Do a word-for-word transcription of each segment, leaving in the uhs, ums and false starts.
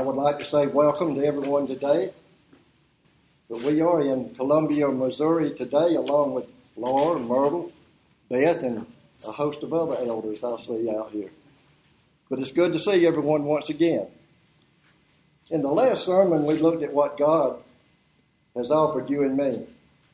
would like to say welcome to everyone today. But we are in Columbia, Missouri today, along with Laura, Myrtle, Beth, and a host of other elders I see out here. But it's good to see everyone once again. In the last sermon, we looked at what God has offered you and me,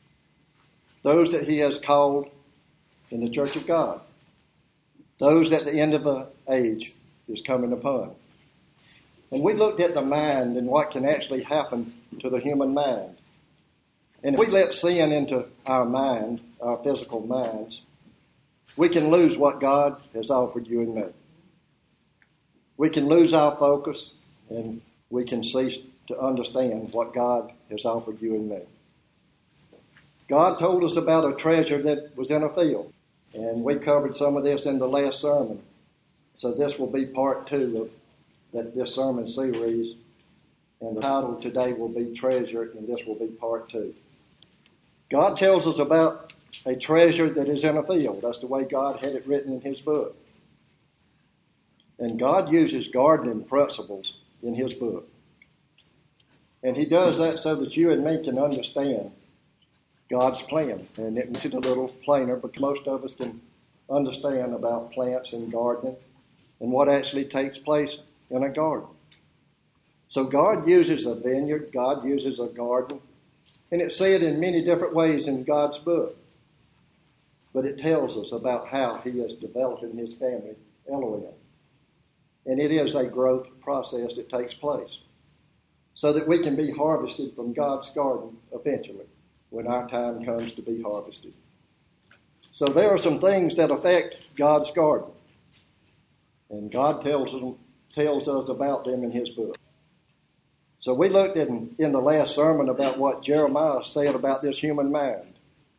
those that He has called in the church of God, those that the end of the age is coming upon. And we looked at the mind and what can actually happen to the human mind. And if we let sin into our mind, our physical minds, we can lose what God has offered you and me. We can lose our focus, and we can cease to understand what God has offered you and me. God told us about a treasure that was in a field, and we covered some of this in the last sermon. So this will be part two of that this sermon series, and the title today will be Treasure, and this will be part two. God tells us about a treasure that is in a field. That's the way God had it written in His book. And God uses gardening principles in His book. And He does that so that you and me can understand God's plan. And it makes it a little plainer, because most of us can understand about plants and gardening and what actually takes place in a garden. So God uses a vineyard, God uses a garden, and it's said in many different ways in God's book. But it tells us about how He is developing His family, Elohim. And it is a growth process that takes place so that we can be harvested from God's garden eventually when our time comes to be harvested. So there are some things that affect God's garden. And God tells them, tells us about them in His book. So we looked in, in the last sermon about what Jeremiah said about this human mind,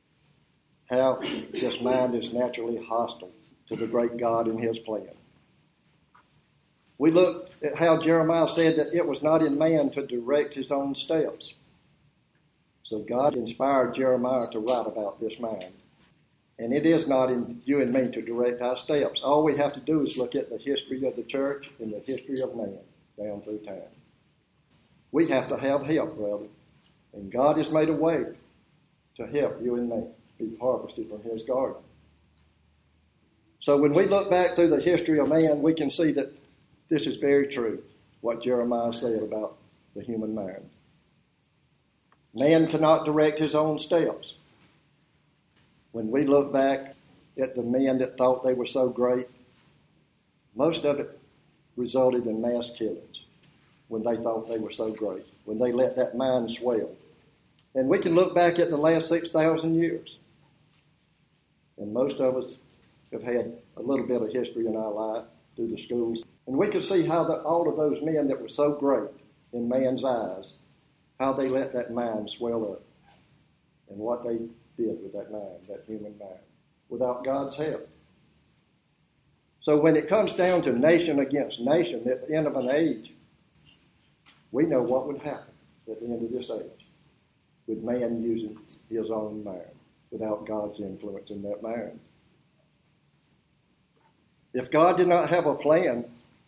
how this mind is naturally hostile to the great God and His plan. We looked at how Jeremiah said that it was not in man to direct his own steps. So God inspired Jeremiah to write about this mind. And it is not in you and me to direct our steps. All we have to do is look at the history of the church and the history of man down through time. We have to have help, brother. And God has made a way to help you and me be harvested from His garden. So when we look back through the history of man, we can see that this is very true, what Jeremiah said about the human mind. Man cannot direct his own steps. When we look back at the men that thought they were so great, most of it resulted in mass killings when they thought they were so great, when they let that mind swell. And we can look back at the last six thousand years. And most of us have had a little bit of history in our life through the schools. And we can see how the, all of those men that were so great in man's eyes, how they let that mind swell up and what they did with that mind, that human mind, without God's help. So when it comes down to nation against nation at the end of an age, we know what would happen at the end of this age with man using his own mind without God's influence in that mind. If God did not have a plan,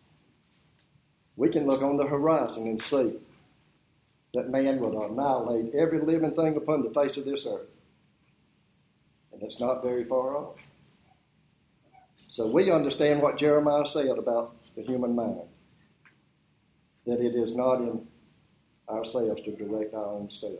we can look on the horizon and see that man would annihilate every living thing upon the face of this earth. And it's not very far off. So we understand what Jeremiah said about the human mind, that it is not in ourselves to direct our own steps.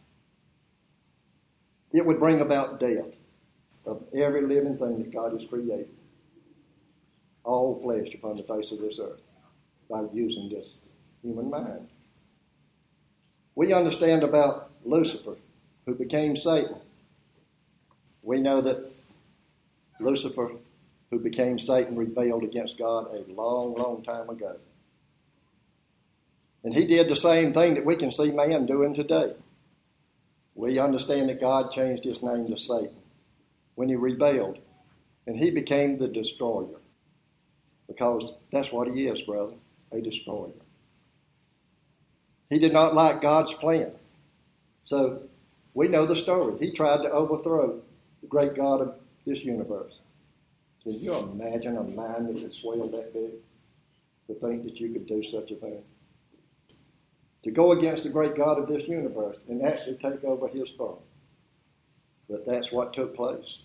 It would bring about death of every living thing that God has created, all flesh upon the face of this earth, by using this human mind. We understand about Lucifer, who became Satan. We know that Lucifer, who became Satan, rebelled against God a long, long time ago. And he did the same thing that we can see man doing today. We understand that God changed his name to Satan when he rebelled, and he became the destroyer. Because that's what he is, brother, a destroyer. He did not like God's plan. So we know the story. He tried to overthrow the great God of this universe. Can you imagine a mind that could swell that big to think that you could do such a thing? to go against the great God of this universe and actually take over his throne. But that's what took place.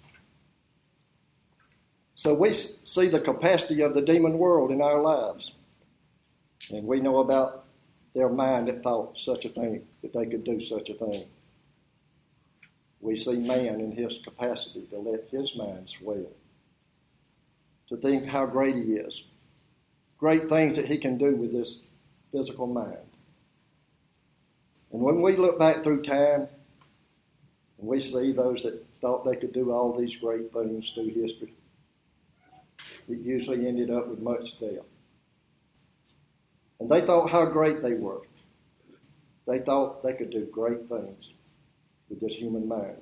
So we see the capacity of the demon world in our lives. And we know about their mind that thought such a thing, that they could do such a thing. We see man in his capacity to let his mind swell, to think how great he is, great things that he can do with this physical mind. And when we look back through time, and we see those that thought they could do all these great things through history, it usually ended up with much death. And they thought how great they were. They thought they could do great things with this human mind.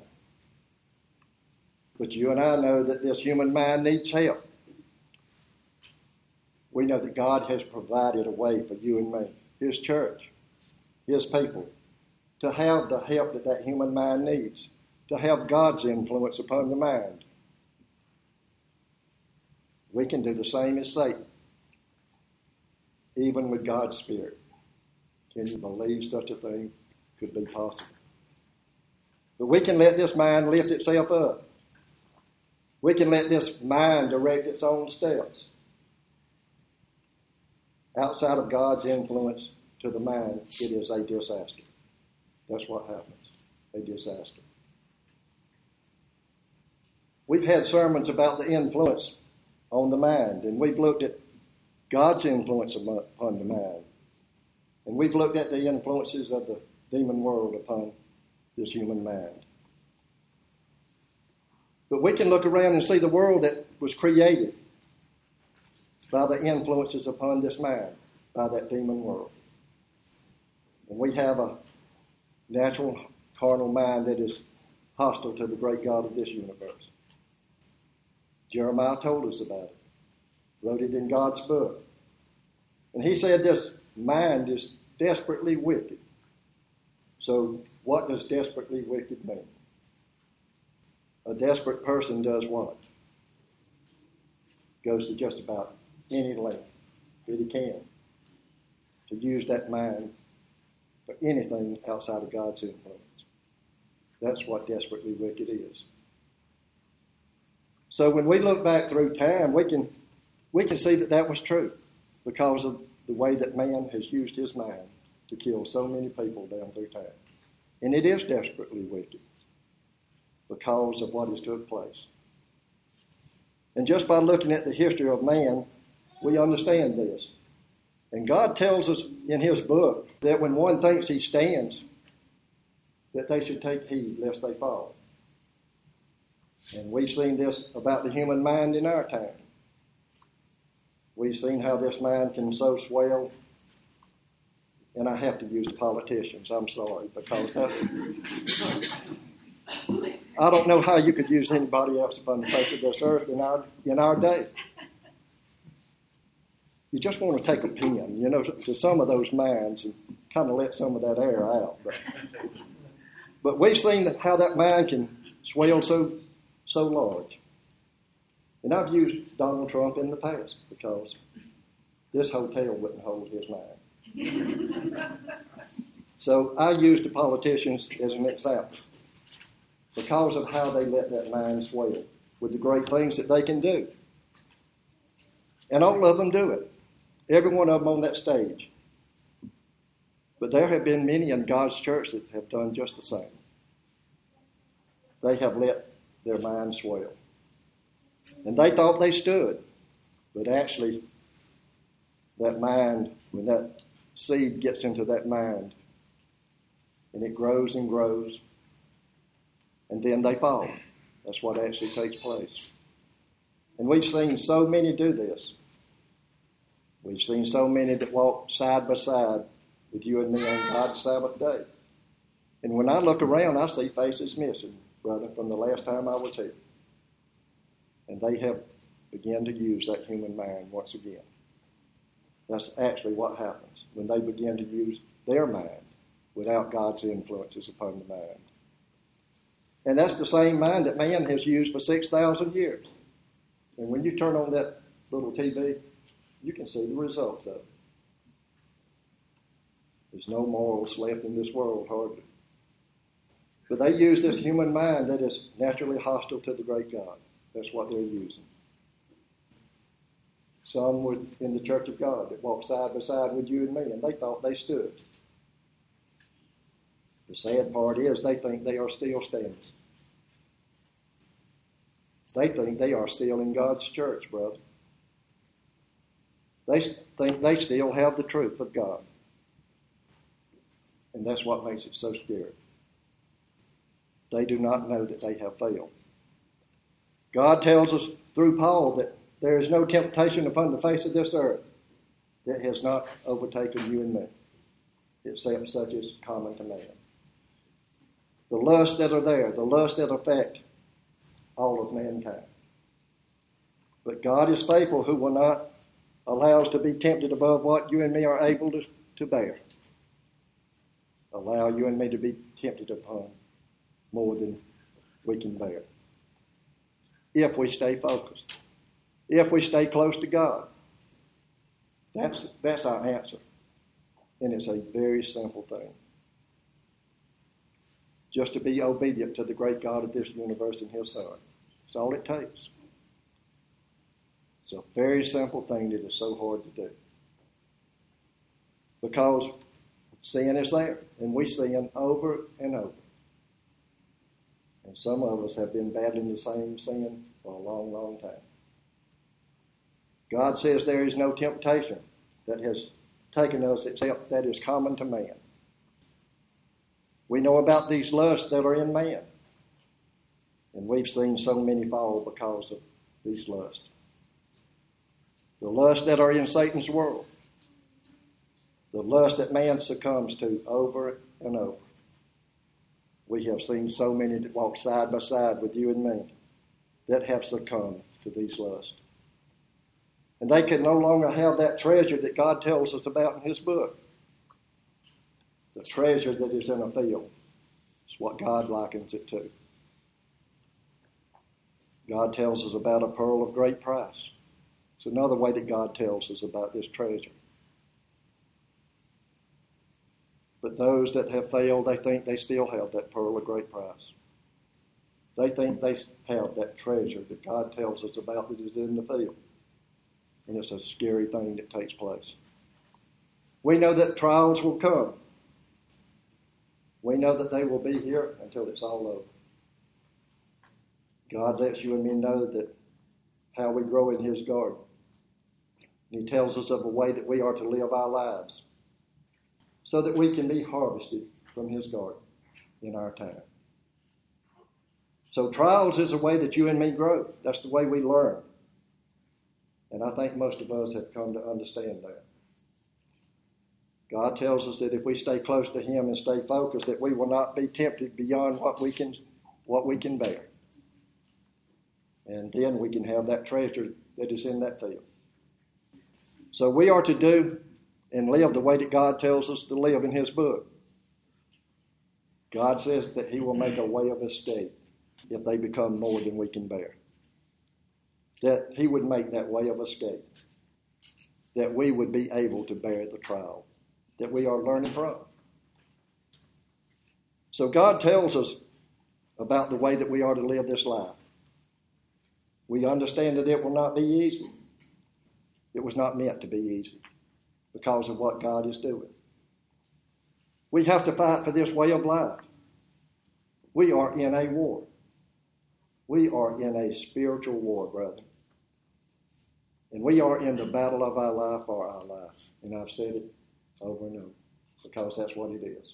But you and I know that this human mind needs help. We know that God has provided a way for you and me, his church, his people, to have the help that that human mind needs, to have God's influence upon the mind. We can do the same as Satan, even with God's Spirit. Can you believe such a thing could be possible? But we can let this mind lift itself up. We can let this mind direct its own steps. Outside of God's influence to the mind, it is a disaster. That's what happens, a disaster. We've had sermons about the influence on the mind, and we've looked at God's influence upon the mind. And we've looked at the influences of the demon world upon this human mind. But we can look around and see the world that was created by the influences upon this mind, by that demon world. And we have a natural, carnal mind that is hostile to the great God of this universe. Jeremiah told us about it, wrote it in God's book. And he said this mind is desperately wicked. So what does desperately wicked mean? A desperate person does what? Goes to just about any length that he can to use that mind for anything outside of God's influence. That's what desperately wicked is. So when we look back through time, we can we can see that that was true because of the way that man has used his mind to kill so many people down through time. And it is desperately wicked because of what has took place. And just by looking at the history of man, we understand this. And God tells us in his book that when one thinks he stands, that they should take heed lest they fall. And we've seen this about the human mind in our time. We've seen how this mind can so swell, and I have to use politicians, I'm sorry, because that's, I don't know how you could use anybody else upon the face of this earth in our, in our day. You just want to take a pen, you know, to some of those minds and kind of let some of that air out. But, but we've seen how that mind can swell so so large. And I've used Donald Trump in the past because this hotel wouldn't hold his mind. So I use the politicians as an example because of how they let that mind swell with the great things that they can do. And all of them do it. Every one of them on that stage. But there have been many in God's church that have done just the same. They have let their mind swell. And they thought they stood. But actually, that mind, when that seed gets into that mind, and it grows and grows, and then they fall. That's what actually takes place. And we've seen so many do this. We've seen so many that walk side by side with you and me on God's Sabbath day. And when I look around, I see faces missing, brother, from the last time I was here. And they have begun to use that human mind once again. That's actually what happens when they begin to use their mind without God's influences upon the mind. And that's the same mind that man has used for six thousand years. And when you turn on that little T V, you can see the results of it. There's no morals left in this world, hardly. But they use this human mind that is naturally hostile to the great God. That's what they're using. Some was in the Church of God that walked side by side with you and me, and they thought they stood. The sad part is they think they are still standing. They think they are still in God's church, brother. They think they still have the truth of God. And that's what makes it so scary. They do not know that they have failed. God tells us through Paul that there is no temptation upon the face of this earth that has not overtaken you and me, except such as common to man. The lusts that are there, the lusts that affect all of mankind. But God is faithful, who will not allow us to be tempted above what you and me are able to, to bear. Allow you and me to be tempted upon more than we can bear. If we stay focused. If we stay close to God. That's, that's our answer. And it's a very simple thing. Just to be obedient to the great God of this universe and His Son. That's all it takes. It's a very simple thing that is so hard to do. Because sin is there, and we sin over and over. And some of us have been battling the same sin for a long, long time. God says there is no temptation that has taken us except that is common to man. We know about these lusts that are in man. And we've seen so many fall because of these lusts. The lusts that are in Satan's world. The lust that man succumbs to over and over. We have seen so many that walk side by side with you and me that have succumbed to these lusts. And they can no longer have that treasure that God tells us about in His book. The treasure that is in a field is what God likens it to. God tells us about a pearl of great price. It's another way that God tells us about this treasure. But those that have failed, they think they still have that pearl of great price. They think they have that treasure that God tells us about that is in the field. And it's a scary thing that takes place. We know that trials will come. We know that they will be here until it's all over. God lets you and me know that how we grow in His garden. And He tells us of a way that we are to live our lives so that we can be harvested from His garden in our time. So trials is a way that you and me grow. That's the way we learn. And I think most of us have come to understand that. God tells us that if we stay close to Him and stay focused, that we will not be tempted beyond what we can, what we can bear. And then we can have that treasure that is in that field. So we are to do and live the way that God tells us to live in His book. God says that He will make a way of escape if they become more than we can bear. That He would make that way of escape. That we would be able to bear the trial that we are learning from. So God tells us about the way that we are to live this life. We understand that it will not be easy. It was not meant to be easy because of what God is doing. We have to fight for this way of life. We are in a war. We are in a spiritual war, brother. And we are in the battle of our life for our life. And I've said it over and over because that's what it is.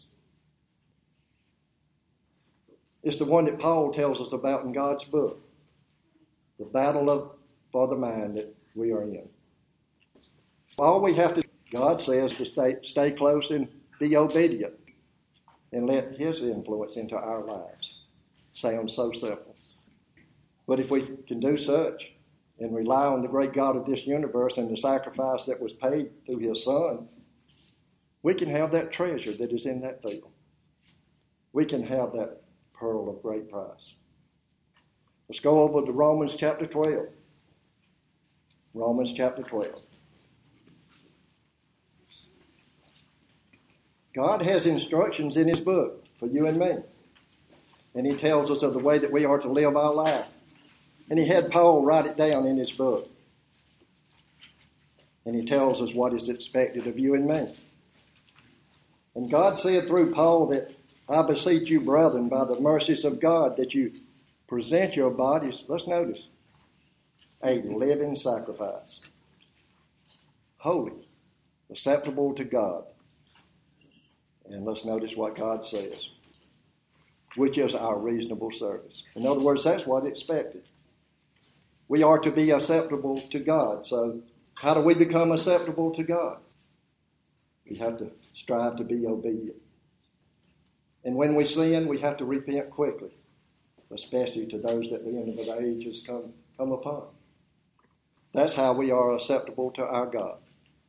It's the one that Paul tells us about in God's book. The battle of for the mind that we are in. All we have to, God says, to stay, stay close and be obedient and let His influence into our lives. Sounds so simple. But if we can do such and rely on the great God of this universe and the sacrifice that was paid through His Son, we can have that treasure that is in that field. We can have that pearl of great price. Let's go over to Romans chapter twelve. Romans chapter twelve. God has instructions in his book for you and me. And he tells us of the way that we are to live our life. And he had Paul write it down in his book. And he tells us what is expected of you and me. And God said through Paul that, I beseech you, brethren, by the mercies of God, that you present your bodies, let's notice, a living sacrifice, holy, acceptable to God. And let's notice what God says, which is our reasonable service. In other words, that's what is expected. We are to be acceptable to God. So how do we become acceptable to God? We have to strive to be obedient. And when we sin, we have to repent quickly, especially to those that the end of the age has come, come upon. That's how we are acceptable to our God.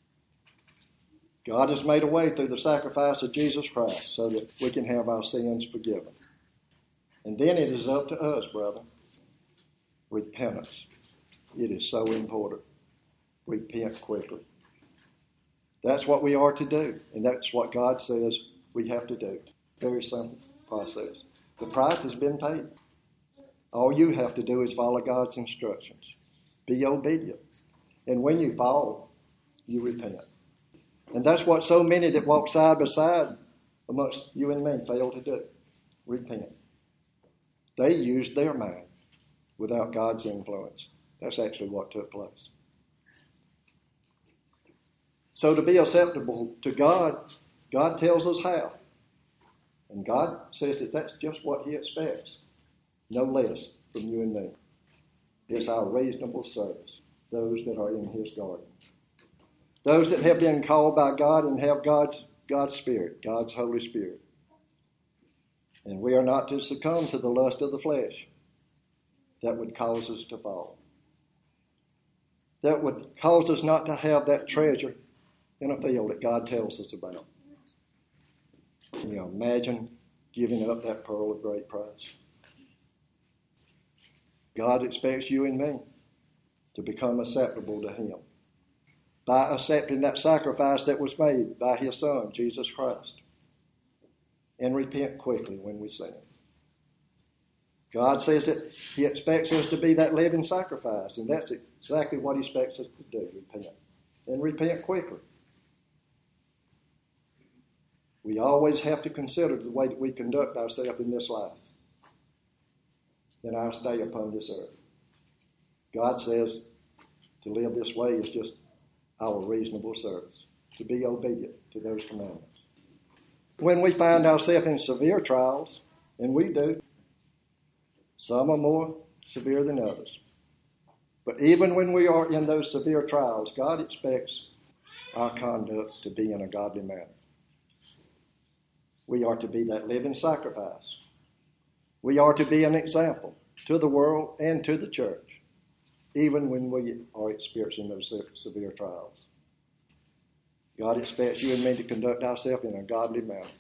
God has made a way through the sacrifice of Jesus Christ so that we can have our sins forgiven. And then it is up to us, brother. Repentance. It is so important. Repent quickly. That's what we are to do, and that's what God says we have to do. Very simple process. The price has been paid. All you have to do is follow God's instructions. Be obedient. And when you fall, you repent. And that's what so many that walk side by side amongst you and me fail to do. Repent. They used their mind without God's influence. That's actually what took place. So to be acceptable to God, God tells us how. And God says that that's just what he expects. No less from you and me. It's our reasonable service. Those that are in his garden. Those that have been called by God and have God's, God's Spirit, God's Holy Spirit. And we are not to succumb to the lust of the flesh that would cause us to fall. That would cause us not to have that treasure in a field that God tells us about. You know, imagine giving up that pearl of great price. God expects you and me to become acceptable to him by accepting that sacrifice that was made by his Son, Jesus Christ, and repent quickly when we sin. God says that he expects us to be that living sacrifice, and that's exactly what he expects us to do, repent. And repent quickly. We always have to consider the way that we conduct ourselves in this life, in our stay upon this earth. God says to live this way is just our reasonable service, to be obedient to those commandments. When we find ourselves in severe trials, and we do, some are more severe than others. But even when we are in those severe trials, God expects our conduct to be in a godly manner. We are to be that living sacrifice. We are to be an example to the world and to the church, even when we are experiencing those severe trials. God expects you and me to conduct ourselves in a godly manner.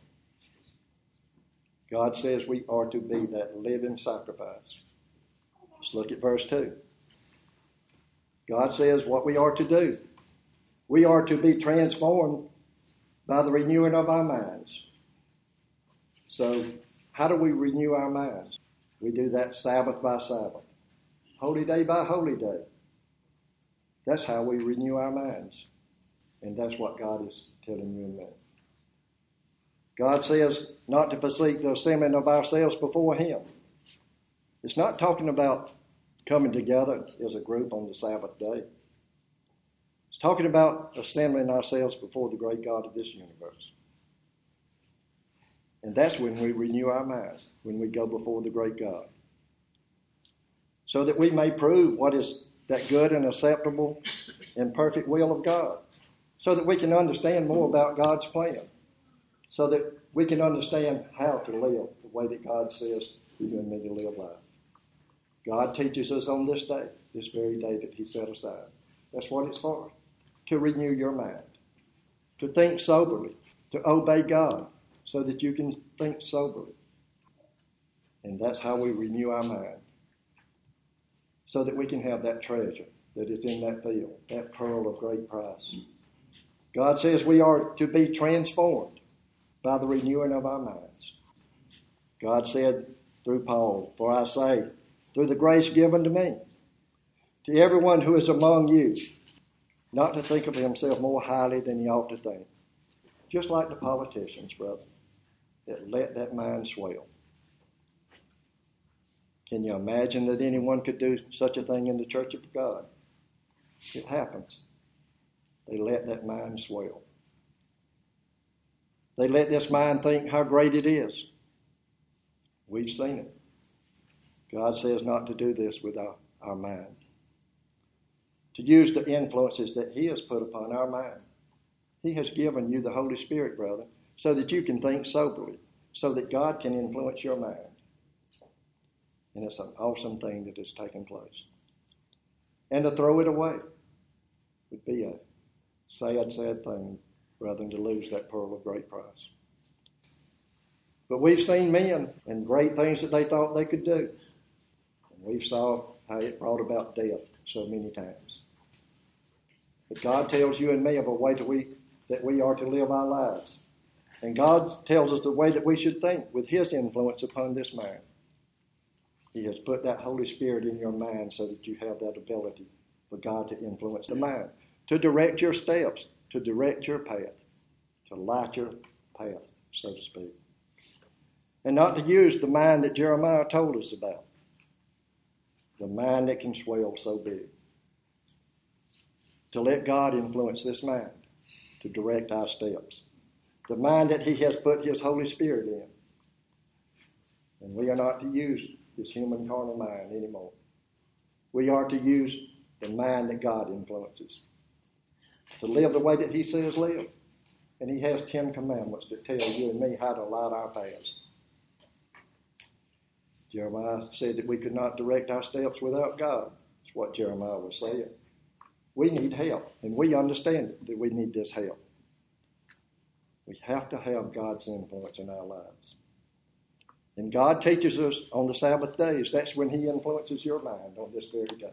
God says we are to be that living sacrifice. Let's look at verse two. God says what we are to do. We are to be transformed by the renewing of our minds. So, how do we renew our minds? We do that Sabbath by Sabbath, holy day by holy day. That's how we renew our minds. And that's what God is telling you and me. God says not to forsake the assembling of ourselves before him. It's not talking about coming together as a group on the Sabbath day. It's talking about assembling ourselves before the great God of this universe. And that's when we renew our minds, when we go before the great God. So that we may prove what is that good and acceptable and perfect will of God. So that we can understand more about God's plan. So that we can understand how to live the way that God says for you and me to live life. God teaches us on this day, this very day that he set aside. That's what it's for. To renew your mind. To think soberly. To obey God. So that you can think soberly. And that's how we renew our mind. So that we can have that treasure that is in that field, that pearl of great price. God says we are to be transformed by the renewing of our minds. God said through Paul, "For I say, through the grace given to me, to everyone who is among you, not to think of himself more highly than he ought to think." Just like the politicians, brother, that let that mind swell. Can you imagine that anyone could do such a thing in the church of God? It happens. They let that mind swell. They let this mind think how great it is. We've seen it. God says not to do this with our, our mind. To use the influences that He has put upon our mind. He has given you the Holy Spirit, brother, so that you can think soberly, so that God can influence your mind. And it's an awesome thing that has taken place. And to throw it away would be a sad, sad thing, brother, to lose that pearl of great price. But we've seen men and great things that they thought they could do. And we saw how it brought about death so many times. But God tells you and me of a way that we, that we are to live our lives. And God tells us the way that we should think with His influence upon this mind. He has put that Holy Spirit in your mind so that you have that ability for God to influence the mind, to direct your steps, to direct your path, to light your path, so to speak. And not to use the mind that Jeremiah told us about, the mind that can swell so big. To let God influence this mind, to direct our steps. The mind that He has put His Holy Spirit in. And we are not to use this human carnal mind anymore. We are to use the mind that God influences. To live the way that He says live. And He has Ten Commandments that tell you and me how to light our paths. Jeremiah said that we could not direct our steps without God. That's what Jeremiah was saying. We need help, and we understand that we need this help. We have to have God's influence in our lives. And God teaches us on the Sabbath days. That's when He influences your mind on this very day.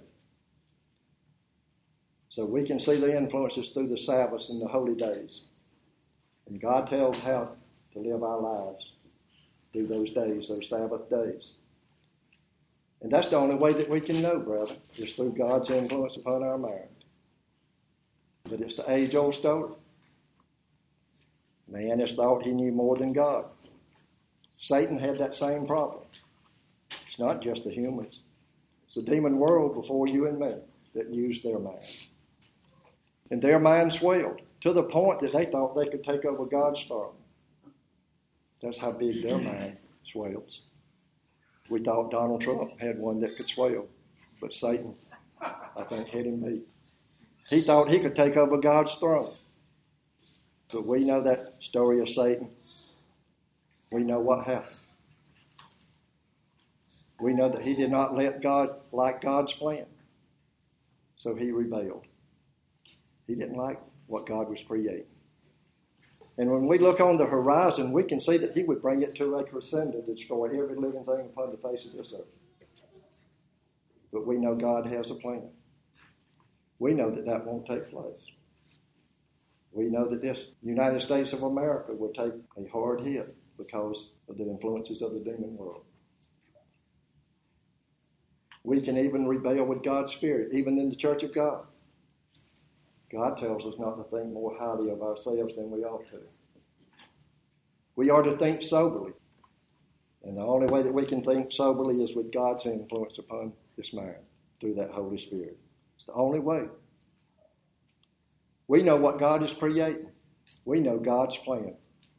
So we can see the influences through the Sabbaths and the holy days. And God tells how to live our lives through those days, those Sabbath days. And that's the only way that we can know, brother, is through God's influence upon our mind. But it's the age-old story. Man has thought he knew more than God. Satan had that same problem. It's not just the humans. It's the demon world before you and me that used their mind. And their mind swelled to the point that they thought they could take over God's throne. That's how big their mind swells. We thought Donald Trump had one that could swell, but Satan, I think, had him beat. He thought he could take over God's throne. But we know that story of Satan. We know what happened. We know that he did not let God like God's plan. So he rebelled. He didn't like what God was creating. And when we look on the horizon, we can see that he would bring it to a crescendo to destroy every living thing upon the face of this earth. But we know God has a plan. We know that that won't take place. We know that this United States of America will take a hard hit because of the influences of the demon world. We can even rebel with God's Spirit, even in the Church of God. God tells us not to think more highly of ourselves than we ought to. We are to think soberly. And the only way that we can think soberly is with God's influence upon this mind through that Holy Spirit. It's the only way. We know what God is creating. We know God's plan.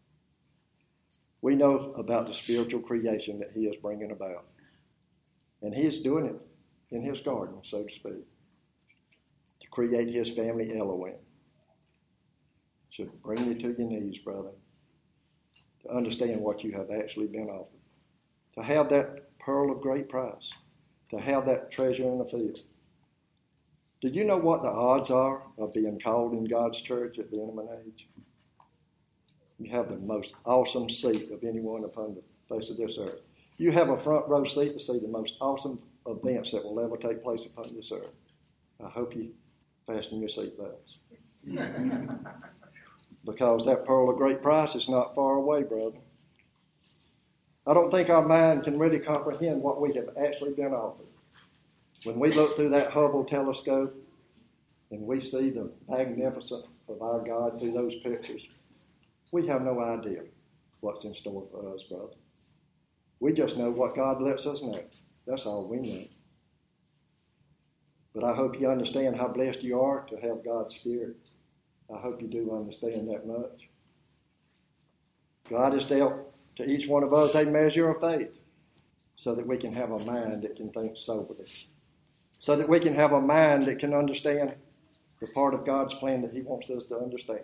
We know about the spiritual creation that He is bringing about. And He is doing it in His garden, so to speak. To create His family Elohim. Should bring you to your knees, brother. To understand what you have actually been offered. To have that pearl of great price. To have that treasure in the field. Do you know what the odds are of being called in God's church at the end of an age? You have the most awesome seat of anyone upon the face of this earth. You have a front row seat to see the most awesome events that will ever take place upon this earth. I hope you fasten your seatbelts. because that pearl of great price is not far away, brother. I don't think our mind can really comprehend what we have actually been offered. When we look through that Hubble telescope and we see the magnificence of our God through those pictures, we have no idea what's in store for us, brother. We just know what God lets us know. That's all we know. But I hope you understand how blessed you are to have God's Spirit. I hope you do understand that much. God has dealt to each one of us a measure of faith so that we can have a mind that can think soberly, so that we can have a mind that can understand the part of God's plan that he wants us to understand.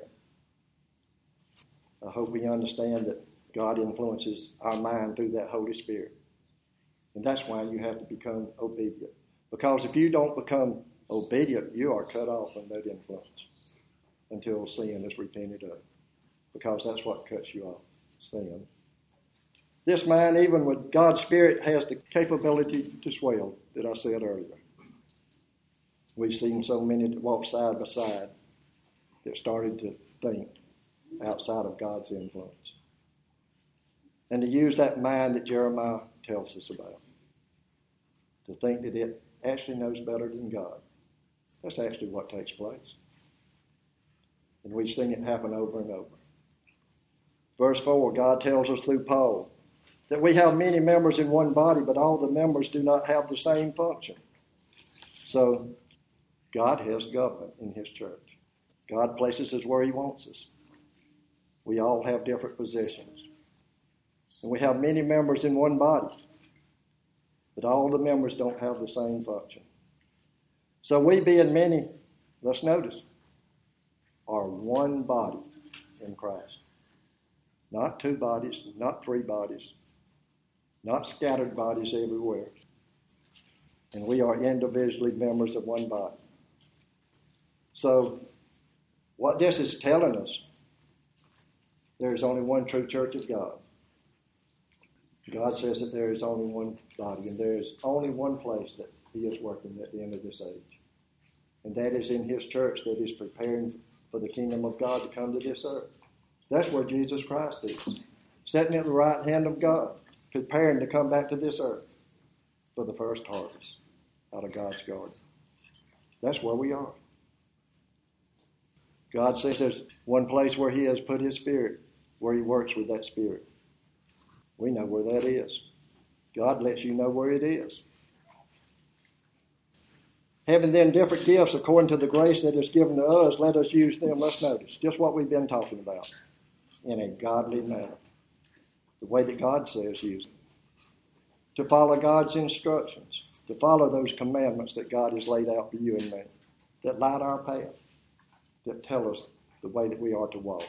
I hope we understand that God influences our mind through that Holy Spirit. And that's why you have to become obedient. Because if you don't become obedient, you are cut off from that influence until sin is repented of. Because that's what cuts you off, sin. This mind, even with God's Spirit, has the capability to swell, that I said earlier. We've seen so many that walk side by side that started to think outside of God's influence. And to use that mind that Jeremiah tells us about, to think that it actually knows better than God. That's actually what takes place. And we've seen it happen over and over. Verse four, God tells us through Paul that we have many members in one body, but all the members do not have the same function. So, God has government in his church. God places us where he wants us. We all have different positions. And we have many members in one body, but all the members don't have the same function. So we being many, let's notice, are one body in Christ. Not two bodies, not three bodies, not scattered bodies everywhere. And we are individually members of one body. So, what this is telling us, there is only one true church of God. God says that there is only one body, and there is only one place that he is working at the end of this age. And that is in his church that is preparing for the kingdom of God to come to this earth. That's where Jesus Christ is, sitting at the right hand of God, preparing to come back to this earth for the first harvest out of God's garden. That's where we are. God says there's one place where he has put his Spirit, where he works with that Spirit. We know where that is. God lets you know where it is. Having then different gifts according to the grace that is given to us, let us use them. Let's notice just what we've been talking about in a godly manner. The way that God says use them. To follow God's instructions. To follow those commandments that God has laid out for you and me. That light our path. That tell us the way that we are to walk.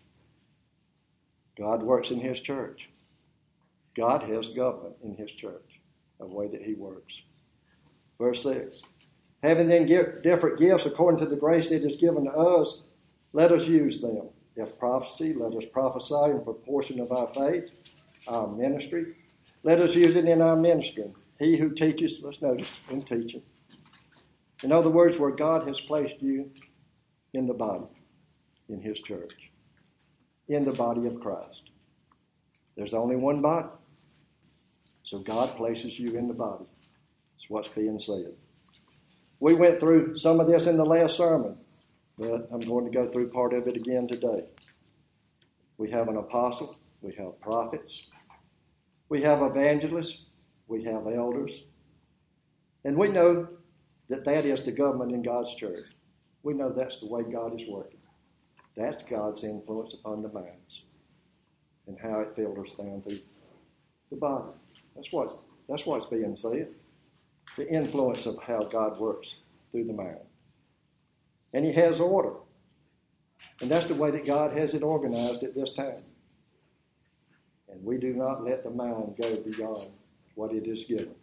God works in his church. God has government in his church, a way that he works. Verse six, having then different gifts according to the grace that is given to us, let us use them. If prophecy, let us prophesy in proportion of our faith, our ministry. Let us use it in our ministry. He who teaches, let's notice, in teaching. In other words, where God has placed you in the body, in his church, in the body of Christ. There's only one body. So God places you in the body. That's what's being said. We went through some of this in the last sermon, but I'm going to go through part of it again today. We have an apostle. We have prophets. We have evangelists. We have elders. And we know that that is the government in God's church. We know that's the way God is working. That's God's influence upon the minds and how it filters down through the body. That's what's, that's what's being said. The influence of how God works through the mind. And he has order. And that's the way that God has it organized at this time. And we do not let the mind go beyond what it is given.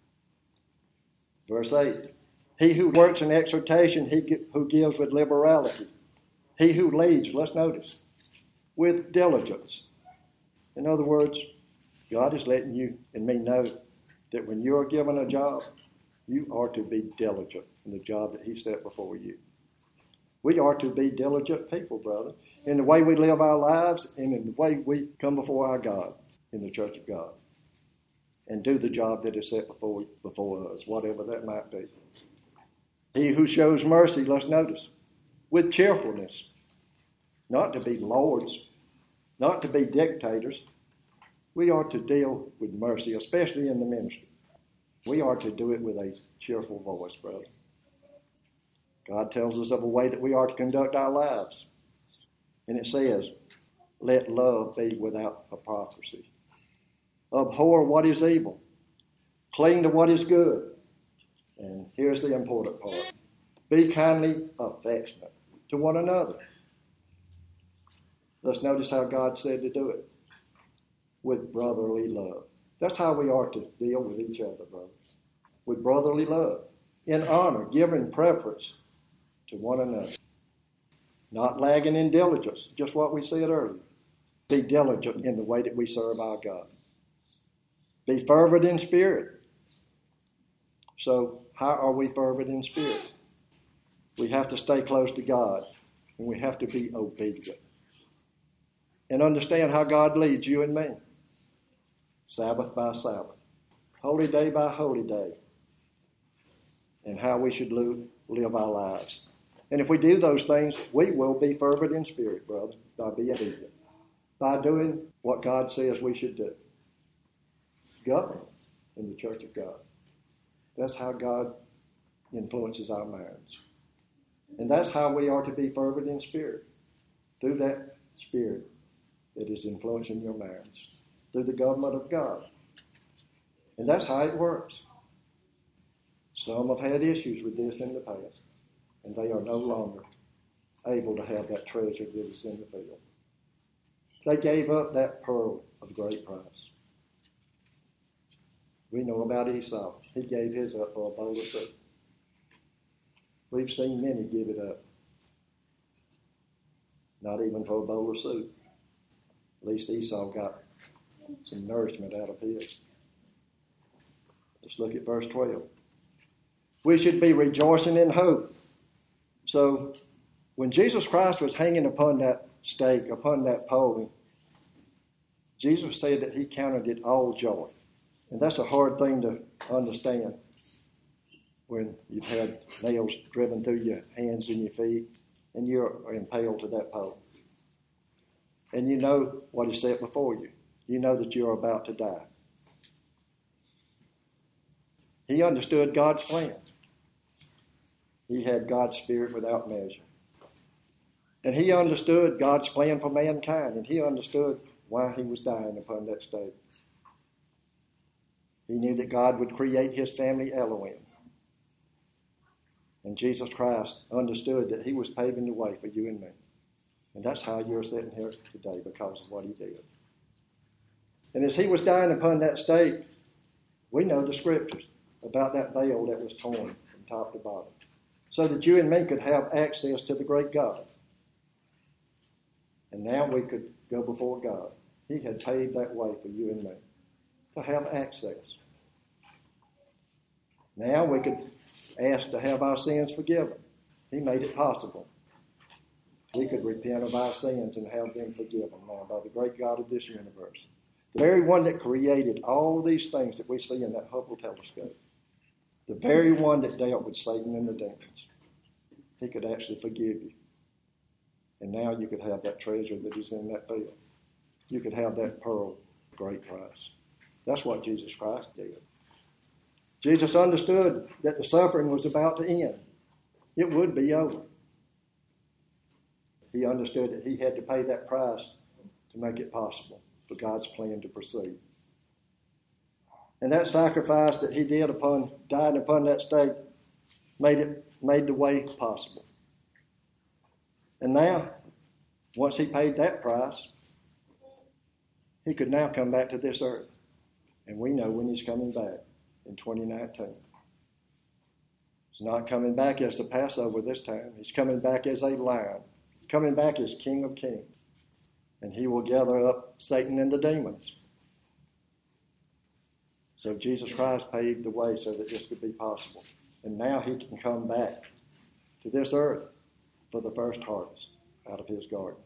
Verse eight. He who works in exhortation, he who gives with liberality. He who leads, let's notice, with diligence. In other words, God is letting you and me know that when you are given a job, you are to be diligent in the job that he set before you. We are to be diligent people, brother, in the way we live our lives and in the way we come before our God in the church of God and do the job that is set before, before us, whatever that might be. He who shows mercy, let's notice, with cheerfulness, not to be lords, not to be dictators. We are to deal with mercy, especially in the ministry. We are to do it with a cheerful voice, brother. God tells us of a way that we are to conduct our lives. And it says, let love be without hypocrisy. Abhor what is evil. Cling to what is good. And here's the important part. Be kindly affectionate to one another. Let's notice how God said to do it. With brotherly love. That's how we are to deal with each other, brother. With brotherly love. In honor, giving preference to one another. Not lagging in diligence, just what we said earlier. Be diligent in the way that we serve our God. Be fervent in spirit. So, how are we fervent in spirit? We have to stay close to God, and we have to be obedient. And understand how God leads you and me. Sabbath by Sabbath. Holy day by holy day. And how we should live our lives. And if we do those things, we will be fervent in spirit, brother, by being obedient. By doing what God says we should do. Govern in the church of God. That's how God influences our minds. And that's how we are to be fervent in spirit. Through that spirit that is influencing your minds. Through the government of God. And that's how it works. Some have had issues with this in the past. And they are no longer able to have that treasure that is in the field. They gave up that pearl of great price. We know about Esau. He gave his up for a bowl of soup. We've seen many give it up. Not even for a bowl of soup. At least Esau got some nourishment out of his. Let's look at verse twelve. We should be rejoicing in hope. So, when Jesus Christ was hanging upon that stake, upon that pole, Jesus said that he counted it all joy. And that's a hard thing to understand when you've had nails driven through your hands and your feet and you're impaled to that pole. And you know what is set before you. You know that you're about to die. He understood God's plan. He had God's Spirit without measure. And he understood God's plan for mankind, and he understood why he was dying upon that stake. He knew that God would create his family Elohim. And Jesus Christ understood that he was paving the way for you and me. And that's how you're sitting here today, because of what he did. And as he was dying upon that stake, we know the scriptures about that veil that was torn from top to bottom, so that you and me could have access to the great God. And now we could go before God. He had paved that way for you and me to have access. Now we could ask to have our sins forgiven. He made it possible. We could repent of our sins and have them forgiven now by the great God of this universe. The very one that created all these things that we see in that Hubble telescope. The very one that dealt with Satan and the demons. He could actually forgive you. And now you could have that treasure that is in that field. You could have that pearl of great price. That's what Jesus Christ did. Jesus understood that the suffering was about to end. It would be over. He understood that he had to pay that price to make it possible for God's plan to proceed. And that sacrifice that he did upon dying upon that stake made it made the way possible. And now, once he paid that price, he could now come back to this earth. And we know when he's coming back in twenty nineteen. He's not coming back as the Passover this time. He's coming back as a lion. He's coming back as King of Kings. And he will gather up Satan and the demons. So Jesus Christ paved the way so that this could be possible. And now he can come back to this earth for the first harvest out of his garden.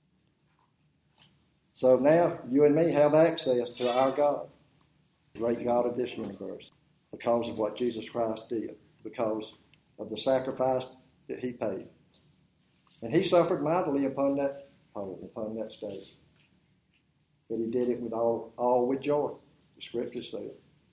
So now you and me have access to our God, the great God of this universe, because of what Jesus Christ did, because of the sacrifice that he paid. And he suffered mightily upon that pole, upon that stake. But he did it with all, all with joy, the scripture said.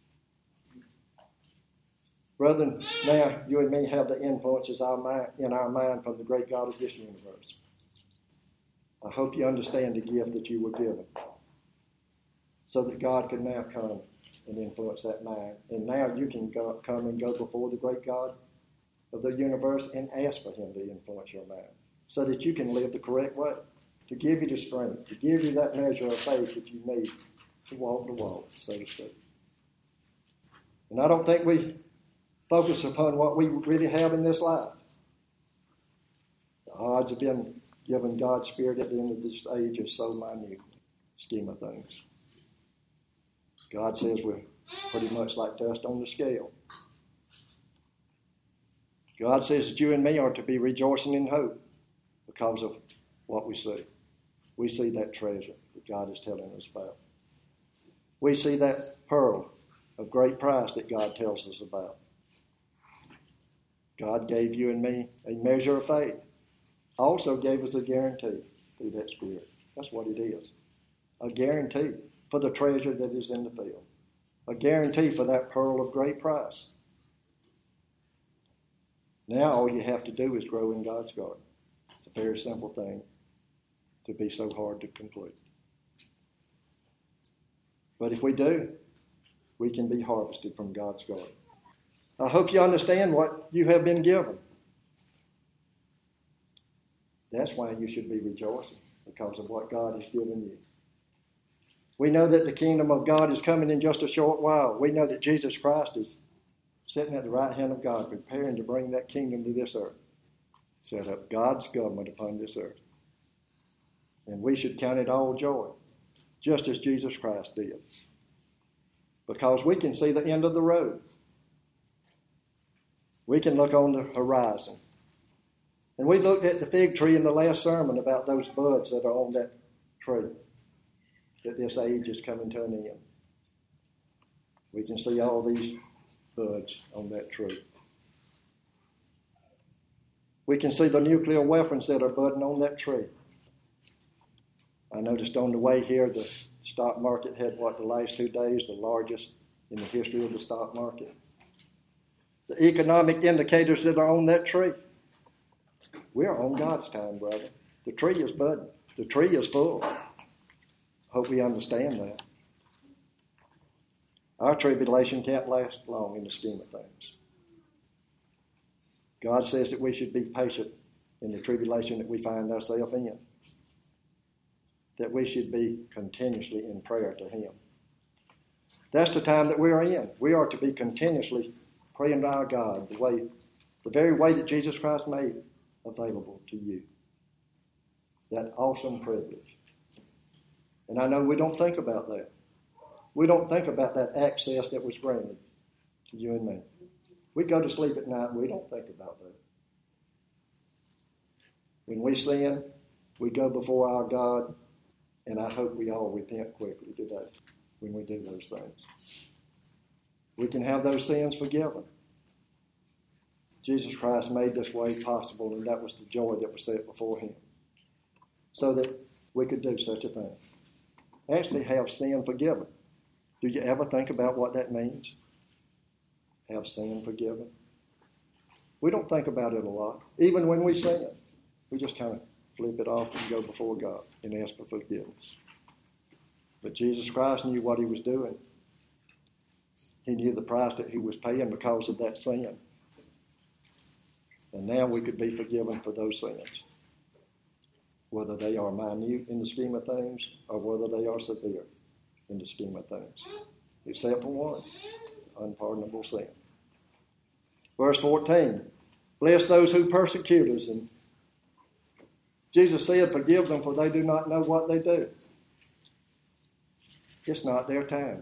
Brethren, now you and me have the influences our mind, in our mind from the great God of this universe. I hope you understand the gift that you were given, so that God can now come and influence that mind. And now you can go, come and go before the great God of the universe and ask for him to influence your mind, so that you can live the correct way, to give you the strength, to give you that measure of faith that you need to walk the walk, so to speak. And I don't think we focus upon what we really have in this life. The odds have been given God's Spirit at the end of this age is so minute, scheme of things. God says we're pretty much like dust on the scale. God says that you and me are to be rejoicing in hope because of what we see. We see that treasure that God is telling us about. We see that pearl of great price that God tells us about. God gave you and me a measure of faith. Also gave us a guarantee through that Spirit. That's what it is. A guarantee for the treasure that is in the field. A guarantee for that pearl of great price. Now all you have to do is grow in God's garden. It's a very simple thing to be so hard to complete. But if we do, we can be harvested from God's garden. I hope you understand what you have been given. That's why you should be rejoicing, because of what God has given you. We know that the kingdom of God is coming in just a short while. We know that Jesus Christ is sitting at the right hand of God, preparing to bring that kingdom to this earth. Set up God's government upon this earth. And we should count it all joy, just as Jesus Christ did. Because we can see the end of the road. We can look on the horizon. And we looked at the fig tree in the last sermon about those buds that are on that tree, that this age is coming to an end. We can see all these buds on that tree. We can see the nuclear weapons that are budding on that tree. I noticed on the way here the stock market had, what, the last two days, the largest in the history of the stock market. The economic indicators that are on that tree. We are on God's time, brother. The tree is budding. The tree is full. Hope we understand that. Our tribulation can't last long in the scheme of things. God says that we should be patient in the tribulation that we find ourselves in. That we should be continuously in prayer to him. That's the time that we are in. We are to be continuously praying to our God the way, the very way that Jesus Christ made available to you. That awesome privilege. And I know we don't think about that. We don't think about that access that was granted to you and me. We go to sleep at night and we don't think about that. When we sin, we go before our God, and I hope we all repent quickly today when we do those things. We can have those sins forgiven. Jesus Christ made this way possible, and that was the joy that was set before him, so that we could do such a thing. Actually have sin forgiven. Do you ever think about what that means? Have sin forgiven? We don't think about it a lot. Even when we sin, we just kind of flip it off and go before God and ask for forgiveness. But Jesus Christ knew what he was doing. He knew the price that he was paying because of that sin. And now we could be forgiven for those sins, whether they are minute in the scheme of things or whether they are severe in the scheme of things, except for one, unpardonable sin. Verse fourteen, bless those who persecute us. And Jesus said, forgive them, for they do not know what they do. It's not their time.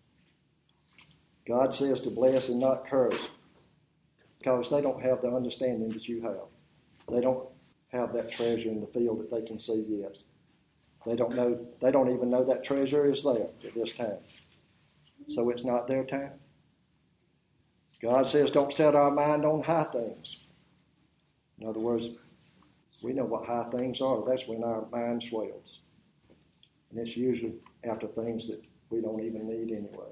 God says to bless and not curse, because they don't have the understanding that you have. They don't have that treasure in the field that they can see yet. They don't know, they don't even know that treasure is there at this time. So it's not their time. God says don't set our mind on high things. In other words, we know what high things are. That's when our mind swells. And it's usually after things that we don't even need anyway.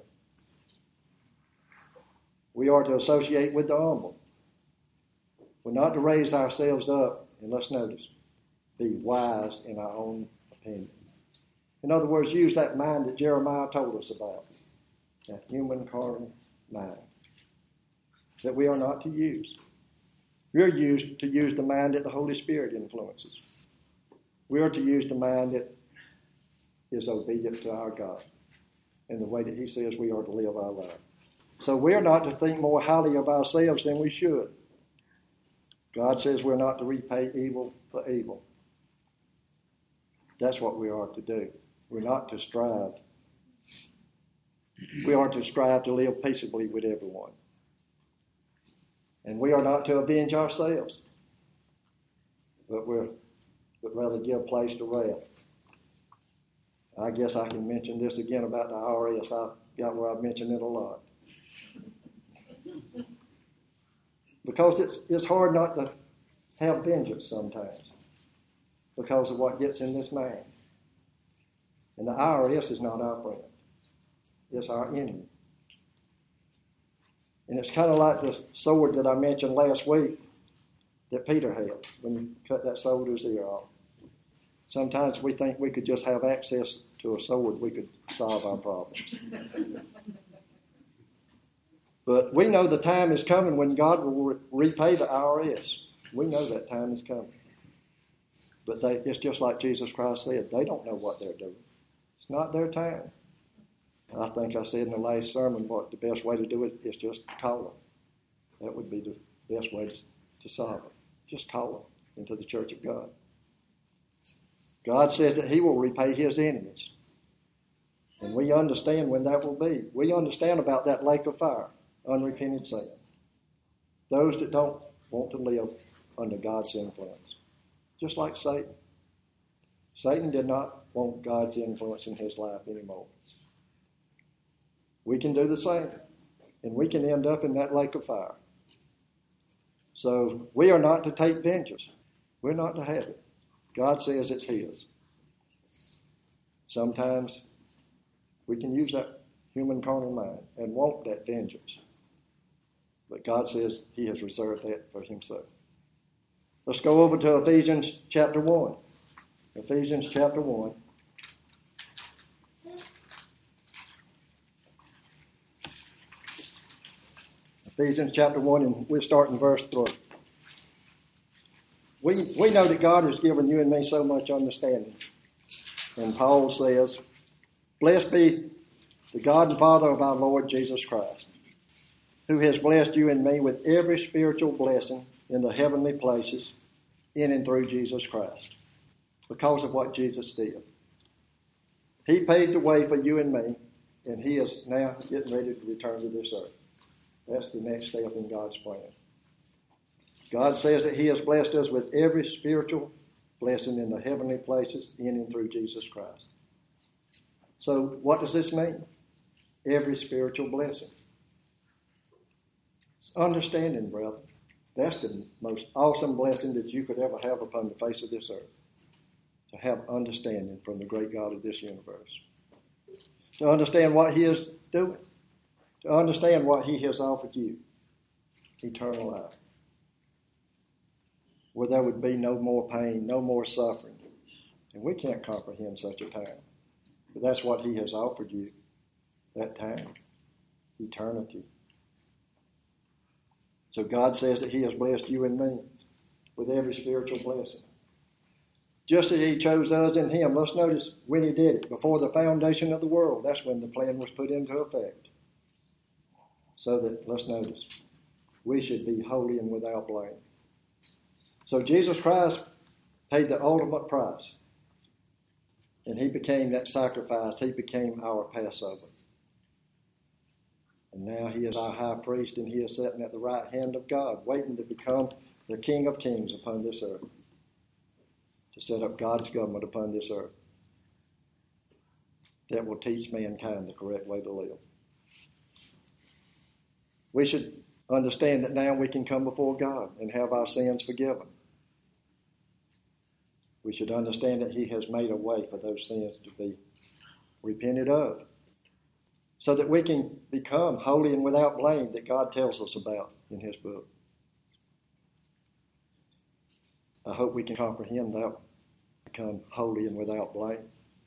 We are to associate with the humble. We're not to raise ourselves up, and let's notice, be wise in our own opinion. In other words, use that mind that Jeremiah told us about, that human carnal mind, that we are not to use. We are used to use the mind that the Holy Spirit influences. We are to use the mind that is obedient to our God in the way that He says we are to live our life. So we are not to think more highly of ourselves than we should. God says we're not to repay evil for evil. That's what we are to do. We're not to strive. We are to strive to live peaceably with everyone. And we are not to avenge ourselves, but we're but rather give place to wrath. I guess I can mention this again about the I R S. I've got where I've mentioned it a lot. Because it's it's hard not to have vengeance sometimes because of what gets in this man. And the I R S is not our friend. It's our enemy. And it's kind of like the sword that I mentioned last week that Peter had when he cut that soldier's ear off. Sometimes we think we could just have access to a sword, we could solve our problems. But we know the time is coming when God will re- repay the I R S. We know that time is coming. But they, it's just like Jesus Christ said, they don't know what they're doing. It's not their time. I think I said in the last sermon what the best way to do it is just call them. That would be the best way to, to solve it. Just call them into the church of God. God says that He will repay His enemies. And we understand when that will be. We understand about that lake of fire, unrepented sin. Those that don't want to live under God's influence. Just like Satan. Satan did not want God's influence in his life anymore. We can do the same. And we can end up in that lake of fire. So we are not to take vengeance. We're not to have it. God says it's His. Sometimes we can use that human carnal mind and want that vengeance. But God says He has reserved that for Himself. Let's go over to Ephesians chapter one. Ephesians chapter one. Ephesians chapter one, and we'll start in verse three. We, we know that God has given you and me so much understanding. And Paul says, "Blessed be the God and Father of our Lord Jesus Christ, who has blessed you and me with every spiritual blessing in the heavenly places in and through Jesus Christ," because of what Jesus did. He paved the way for you and me, and He is now getting ready to return to this earth. That's the next step in God's plan. God says that He has blessed us with every spiritual blessing in the heavenly places in and through Jesus Christ. So what does this mean? Every spiritual blessing. It's understanding, brother. That's the most awesome blessing that you could ever have upon the face of this earth. To have understanding from the great God of this universe. To understand what He is doing. To understand what He has offered you. Eternal life. Where there would be no more pain, no more suffering. And we can't comprehend such a time. But that's what He has offered you. That time. Eternity. So God says that He has blessed you and me with every spiritual blessing. Just as He chose us in Him. Let's notice when He did it. Before the foundation of the world. That's when the plan was put into effect. So that, let's notice, we should be holy and without blame. So Jesus Christ paid the ultimate price. And He became that sacrifice. He became our Passover. And now He is our high priest, and He is sitting at the right hand of God, waiting to become the King of Kings upon this earth. to set up God's government upon this earth that will teach mankind the correct way to live. We should understand that now we can come before God and have our sins forgiven. We should understand that he has made a way for those sins to be repented of, so that we can become holy and without blame that God tells us about in his book. I hope we can comprehend that, become holy and without blame.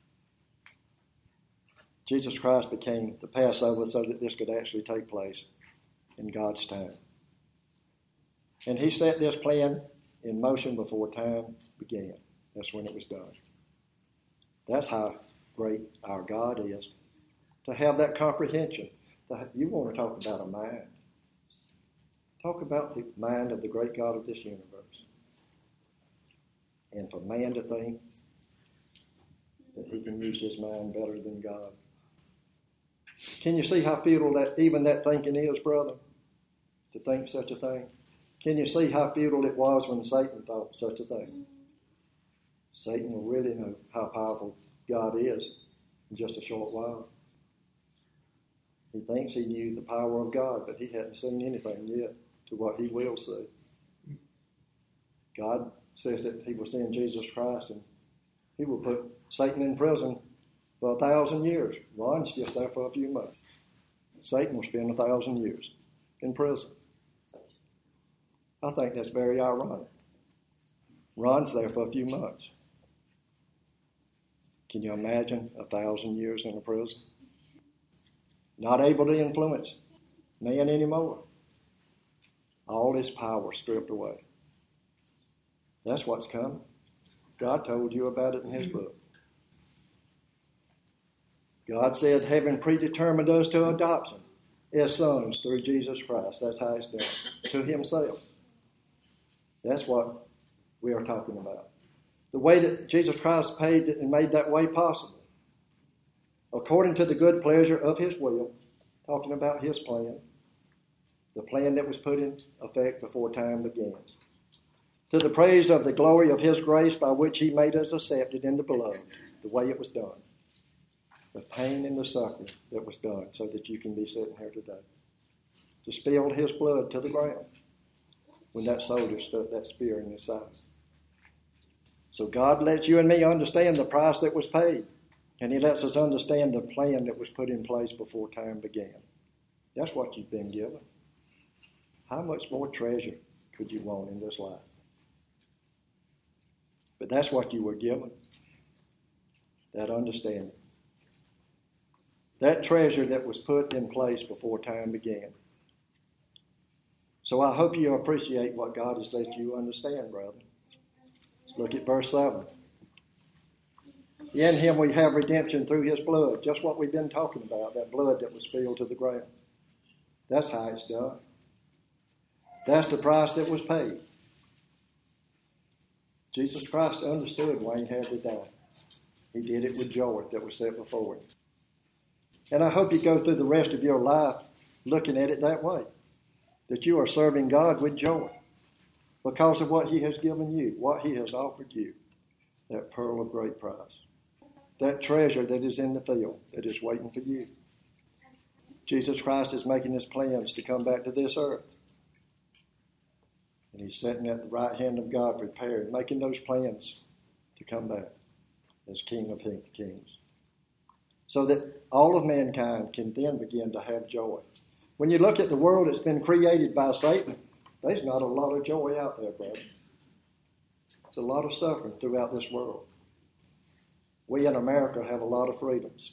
Jesus Christ became the Passover so that this could actually take place in God's time. And he set this plan in motion before time began. That's when it was done. That's how great our God is. To have that comprehension. You want to talk about a mind. Talk about the mind of the great God of this universe. And for man to think that he can use his mind better than God. Can you see how futile that even that thinking is, brother? To think such a thing? Can you see how futile it was when Satan thought such a thing? Satan will really know how powerful God is in just a short while. He thinks he knew the power of God, but he hadn't seen anything yet to what he will see. God says that he will send Jesus Christ and he will put Satan in prison for a thousand years. Ron's just there for a few months. Satan will spend a thousand years in prison. I think that's very ironic. Ron's there for a few months. Can you imagine a thousand years in a prison? Not able to influence man anymore. All his power stripped away. That's what's coming. God told you about it in his book. God said, having predetermined us to adoption as sons through Jesus Christ. That's how it's done. To himself. That's what we are talking about. The way that Jesus Christ paid and made that way possible. According to the good pleasure of his will. Talking about his plan. The plan that was put in effect before time began. To the praise of the glory of his grace by which he made us accepted in the beloved. The way it was done. The pain and the suffering that was done so that you can be sitting here today. To spill his blood to the ground when that soldier stuck that spear in his side. So God lets you and me understand the price that was paid. And he lets us understand the plan that was put in place before time began. That's what you've been given. How much more treasure could you want in this life? But that's what you were given. That understanding. That treasure that was put in place before time began. So I hope you appreciate what God has let you understand, brother. Look at verse seven. In him we have redemption through his blood. Just what we've been talking about, that blood that was spilled to the ground. That's how it's done. That's the price that was paid. Jesus Christ understood why he had to die. He did it with joy that was set before him. And I hope you go through the rest of your life looking at it that way. That you are serving God with joy. Because of what he has given you, what he has offered you. That pearl of great price. That treasure that is in the field that is waiting for you. Jesus Christ is making his plans to come back to this earth. And he's sitting at the right hand of God prepared, making those plans to come back as King of Kings. So that all of mankind can then begin to have joy. When you look at the world that's been created by Satan, there's not a lot of joy out there, brother. There's a lot of suffering throughout this world. We in America have a lot of freedoms.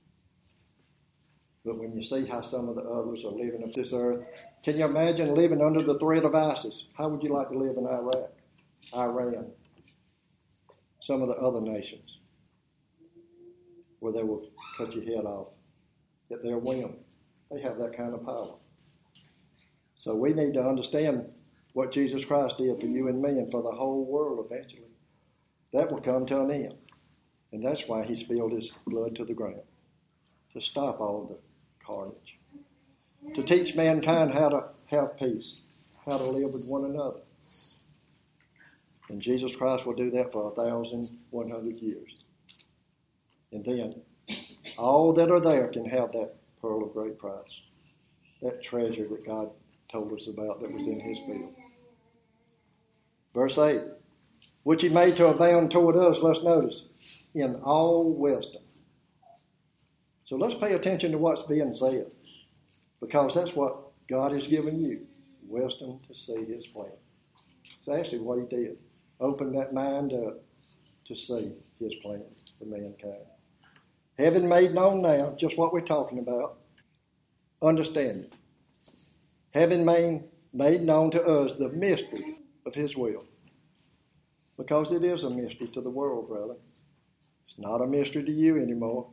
But when you see how some of the others are living on this earth, can you imagine living under the threat of ISIS? How would you like to live in Iraq, Iran, some of the other nations where they will cut your head off at their whim? They have that kind of power. So we need to understand what Jesus Christ did for you and me and for the whole world eventually. That will come to an end. And that's why he spilled his blood to the ground. To stop all the carnage. To teach mankind how to have peace. How to live with one another. And Jesus Christ will do that for a thousand one hundred years. And then all that are there can have that pearl of great price, that treasure that God told us about that was in his field. Verse eight, which he made to abound toward us, let's notice, in all wisdom. So let's pay attention to what's being said, because that's what God has given you, wisdom to see his plan. It's actually what he did. Open that mind up to see his plan for mankind. Having made known now just what we're talking about, understanding. Having made, made known to us the mystery of his will. Because it is a mystery to the world, brother. It's not a mystery to you anymore.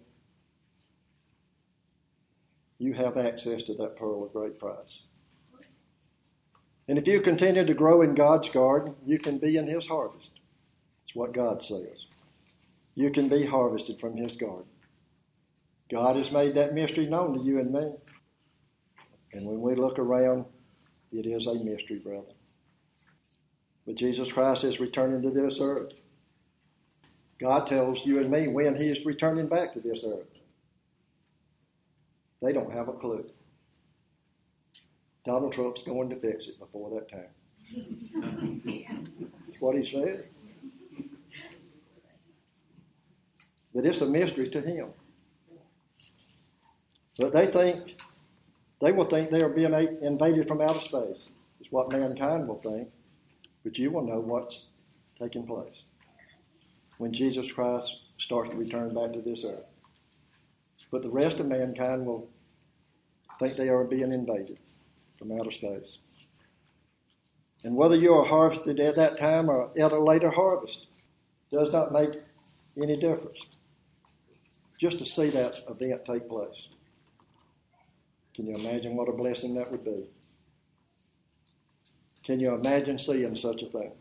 You have access to that pearl of great price. And if you continue to grow in God's garden, you can be in his harvest. It's what God says. You can be harvested from his garden. God has made that mystery known to you and me. And when we look around, it is a mystery, brother. But Jesus Christ is returning to this earth. God tells you and me when he is returning back to this earth. They don't have a clue. Donald Trump's going to fix it before that time. That's what he said. But it's a mystery to him. But they think, they will think they are being invaded from outer space. It's what mankind will think. But you will know what's taking place when Jesus Christ starts to return back to this earth. But the rest of mankind will think they are being invaded from outer space. And whether you are harvested at that time or at a later harvest does not make any difference. Just to see that event take place. Can you imagine what a blessing that would be? Can you imagine seeing such a thing?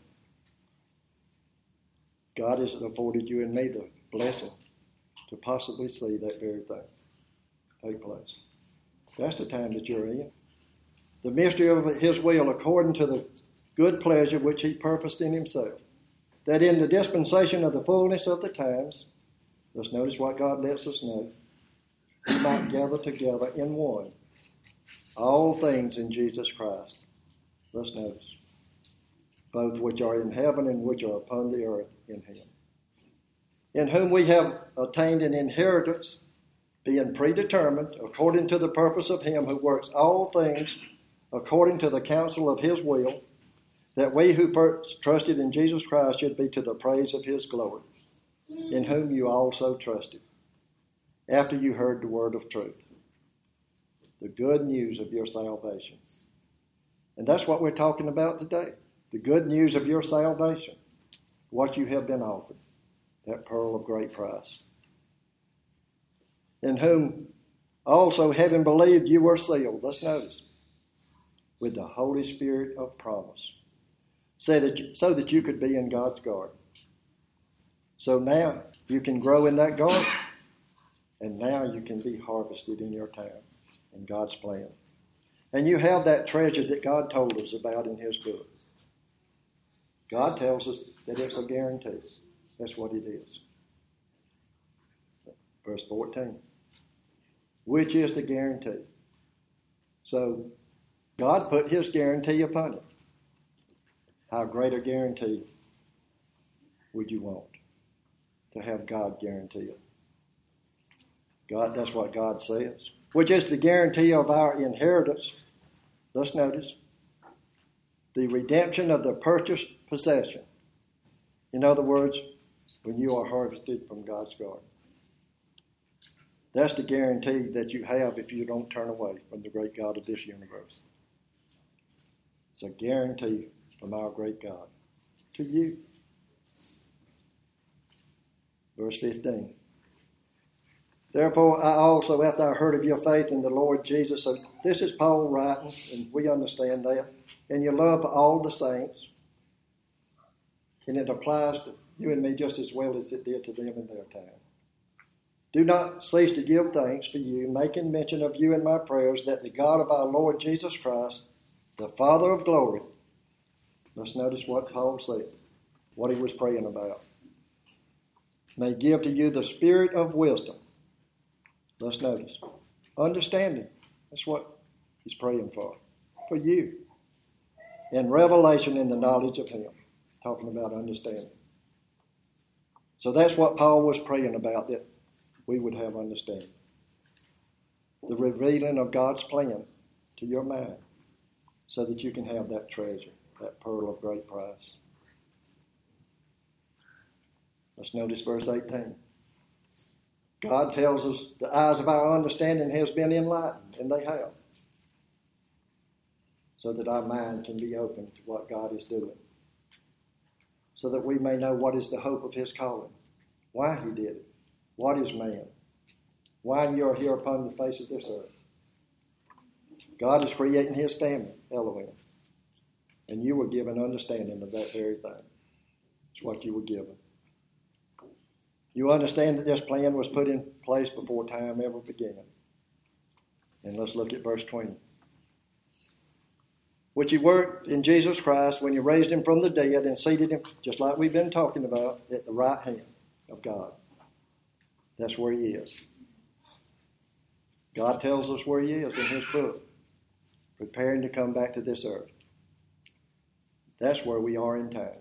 God has afforded you and me the blessing to possibly see that very thing take place. That's the time that you're in. The mystery of his will according to the good pleasure which he purposed in himself, that in the dispensation of the fullness of the times, let's notice what God lets us know, he might gather together in one all things in Jesus Christ. Let's notice, both which are in heaven and which are upon the earth in him, in whom we have attained an inheritance, being predetermined according to the purpose of him who works all things according to the counsel of his will, that we who first trusted in Jesus Christ should be to the praise of his glory, in whom you also trusted, after you heard the word of truth, the good news of your salvation. And that's what we're talking about today, the good news of your salvation, what you have been offered, that pearl of great price. In whom also, having believed, you were sealed, let's notice, with the Holy Spirit of promise, so that you, so that you could be in God's garden. So now you can grow in that garden, and now you can be harvested in your time, in God's plan. And you have that treasure that God told us about in his book. God tells us that it's a guarantee. That's what it is. Verse fourteen. Which is the guarantee. So God put his guarantee upon it. How great a guarantee would you want to have God guarantee it? God, that's what God says. Which is the guarantee of our inheritance. Let's notice. The redemption of the purchased possession. In other words, when you are harvested from God's garden. That's the guarantee that you have if you don't turn away from the great God of this universe. It's a guarantee from our great God to you. Verse fifteen. Therefore, I also, after I heard of your faith in the Lord Jesus, so this is Paul writing, and we understand that, and your love for all the saints, and it applies to you and me just as well as it did to them in their time. Do not cease to give thanks to you, making mention of you in my prayers, that the God of our Lord Jesus Christ, the Father of glory, let's notice what Paul said. what he was praying about. May give to you the spirit of wisdom. Let's notice. Understanding. That's what he's praying for. For you. And revelation in the knowledge of him. Talking about understanding. So that's what Paul was praying about, that we would have understanding. The revealing of God's plan to your mind so that you can have that treasure, that pearl of great price. Let's notice verse eighteen. God tells us the eyes of our understanding has been enlightened, and they have, so that our mind can be open to what God is doing, so that we may know what is the hope of his calling, why he did it, what is man, why you are here upon the face of this earth. God is creating his family, Elohim, and you were given understanding of that very thing. It's what you were given. You understand that this plan was put in place before time ever began. And let's look at verse twenty. Which he worked in Jesus Christ when he raised him from the dead and seated him, just like we've been talking about, at the right hand of God. That's where he is. God tells us where he is in his book, preparing to come back to this earth. That's where we are in time.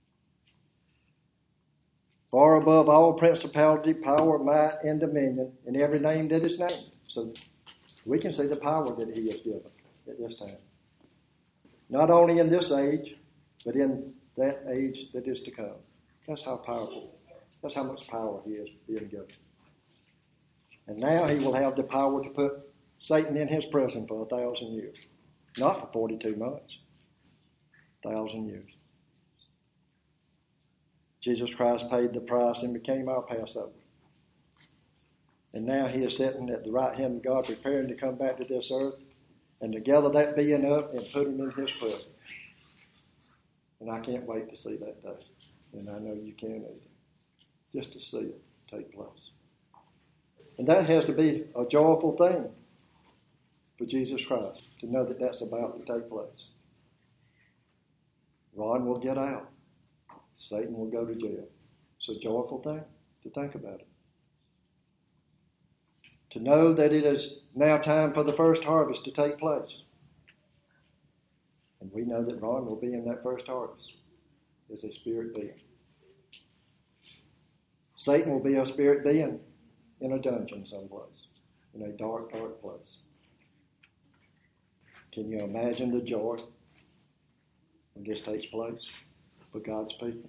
Far above all principality, power, might, and dominion, in every name that is named. So we can see the power that he has given at this time. Not only in this age, but in that age that is to come. That's how powerful, that's how much power he is being given. And now he will have the power to put Satan in his prison for a thousand years. Not for forty-two months. A thousand years. Jesus Christ paid the price and became our Passover. And now he is sitting at the right hand of God, preparing to come back to this earth and to gather that being up and put him in his presence. And I can't wait to see that day. And I know you can either. Just to see it take place. And that has to be a joyful thing for Jesus Christ, to know that that's about to take place. Ron will get out. Satan will go to jail. It's a joyful thing to think about it. To know that it is now time for the first harvest to take place. And we know that Ron will be in that first harvest as a spirit being. Satan will be a spirit being in a dungeon someplace, in a dark, dark place. Can you imagine the joy when this takes place for God's people?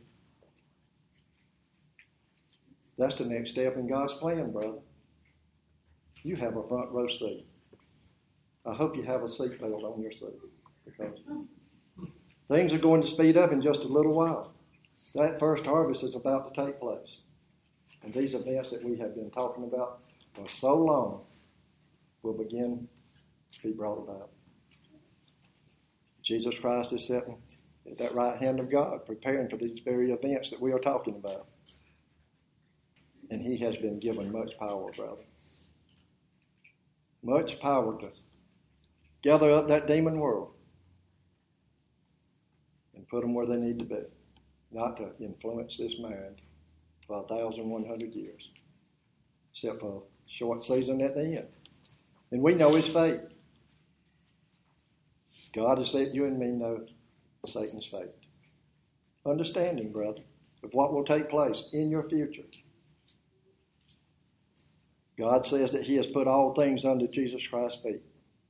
That's the next step in God's plan, brother. You have a front row seat. I hope you have a seatbelt on your seat, because things are going to speed up in just a little while. That first harvest is about to take place. And these events that we have been talking about for so long will begin to be brought about. Jesus Christ is sitting at that right hand of God, preparing for these very events that we are talking about. And he has been given much power, brother. Much power to gather up that demon world and put them where they need to be, not to influence this mind for a thousand one hundred years, except for a short season at the end. And we know his fate. God has let you and me know Satan's fate. Understanding, brother, of what will take place in your future. God says that he has put all things under Jesus Christ's feet.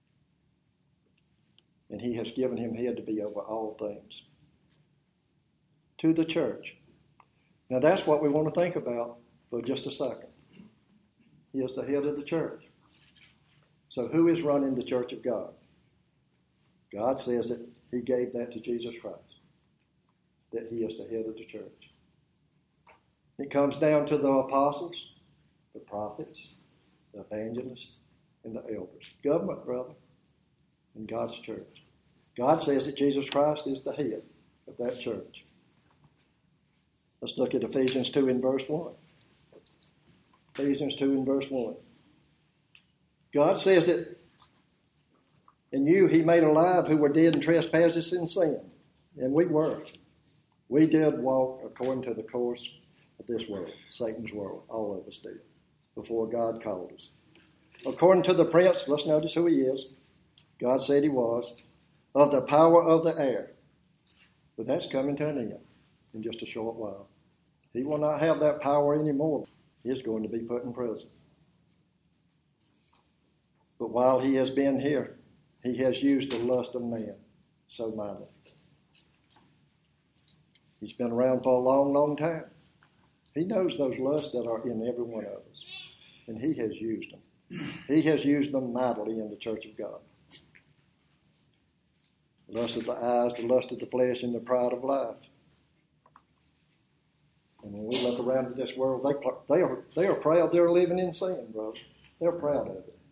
And he has given him head to be over all things. To the church. Now that's what we want to think about for just a second. He is the head of the church. So who is running the church of God? God says that he gave that to Jesus Christ. That he is the head of the church. It comes down to the apostles, the prophets, the evangelists, and the elders. Government, brother, in God's church. God says that Jesus Christ is the head of that church. Let's look at Ephesians two in verse one. Ephesians two in verse one. God says that in you he made alive who were dead in trespasses and sin. And we were. We did walk according to the course of this world, Satan's world. All of us did, before God called us. According to the prince, let's notice who he is. God said he was, of the power of the air. But that's coming to an end in just a short while. He will not have that power anymore. He is going to be put in prison. But while he has been here, he has used the lust of man so mightily. He's been around for a long, long time. He knows those lusts that are in every one of us. And he has used them. He has used them mightily in the church of God. The lust of the eyes, the lust of the flesh, and the pride of life. And when we look around at this world, they, they, are, they are proud they're living in sin, brother. They're proud of it.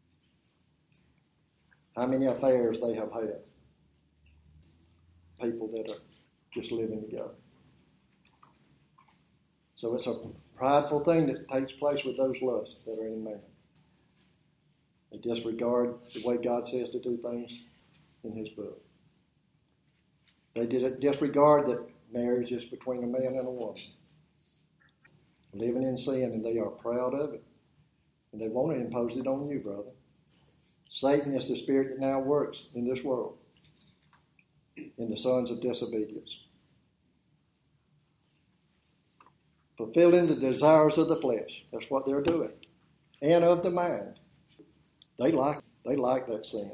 How many affairs they have had. People that are just living together. So it's a prideful thing that takes place with those lusts that are in man. They disregard the way God says to do things in his book. They disregard that marriage is between a man and a woman. Living in sin, and they are proud of it. And they want to impose it on you, brother. Satan is the spirit that now works in this world, in the sons of disobedience. Fulfilling the desires of the flesh. That's what they're doing. And of the mind. They like, they like that sin.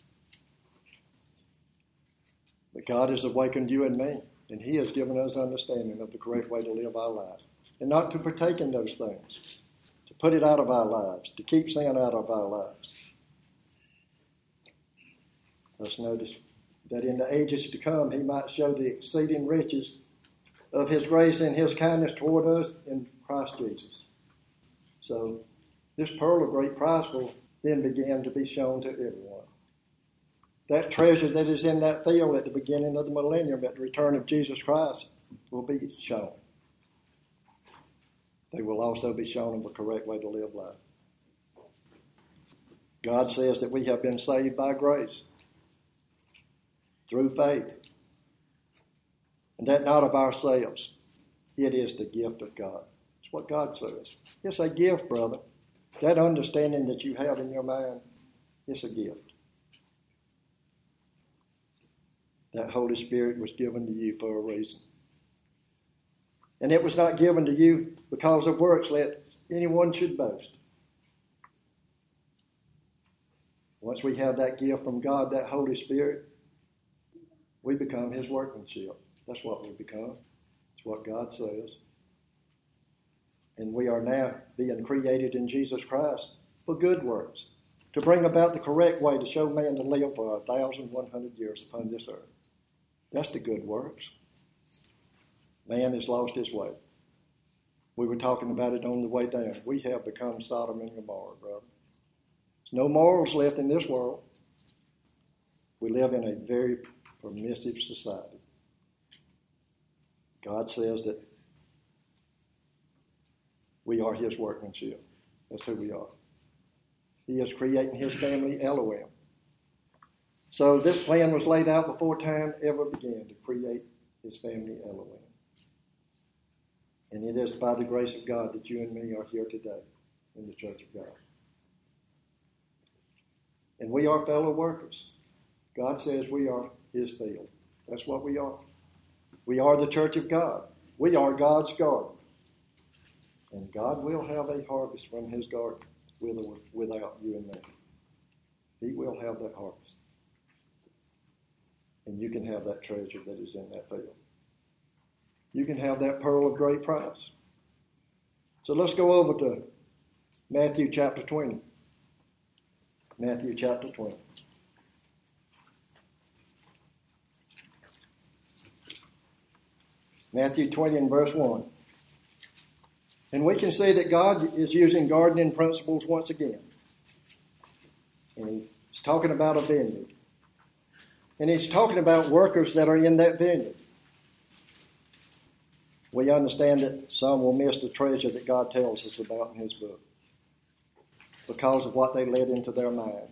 But God has awakened you and me, and he has given us understanding of the correct way to live our life. And not to partake in those things. To put it out of our lives. To keep sin out of our lives. Let's notice that in the ages to come, he might show the exceeding riches of his grace and his kindness toward us in Christ Jesus. So, this pearl of great price will then begin to be shown to everyone. That treasure that is in that field at the beginning of the millennium, at the return of Jesus Christ, will be shown. They will also be shown of the correct way to live life. God says that we have been saved by grace. Through faith. And that not of ourselves. It is the gift of God. It's what God says. It's a gift, brother. That understanding that you have in your mind, it's a gift. That Holy Spirit was given to you for a reason. And it was not given to you because of works, let anyone should boast. Once we have that gift from God, that Holy Spirit, we become his workmanship. That's what we become. It's what God says. And we are now being created in Jesus Christ for good works, to bring about the correct way to show man to live for a thousand one hundred years upon this earth. That's the good works. Man has lost his way. We were talking about it on the way down. We have become Sodom and Gomorrah, brother. There's no morals left in this world. We live in a very permissive society. God says that we are his workmanship. That's who we are. He is creating his family Elohim. So this plan was laid out before time ever began to create his family Elohim. And it is by the grace of God that you and me are here today in the church of God. And we are fellow workers. God says we are his field. That's what we are. We are the church of God. We are God's garden. And God will have a harvest from his garden with or without you and me. He will have that harvest. And you can have that treasure that is in that field. You can have that pearl of great price. So let's go over to Matthew chapter twenty. Matthew chapter twenty. Matthew twenty and verse one. And we can see that God is using gardening principles once again. And he's talking about a vineyard. And he's talking about workers that are in that vineyard. We understand that some will miss the treasure that God tells us about in his book because of what they let into their mind,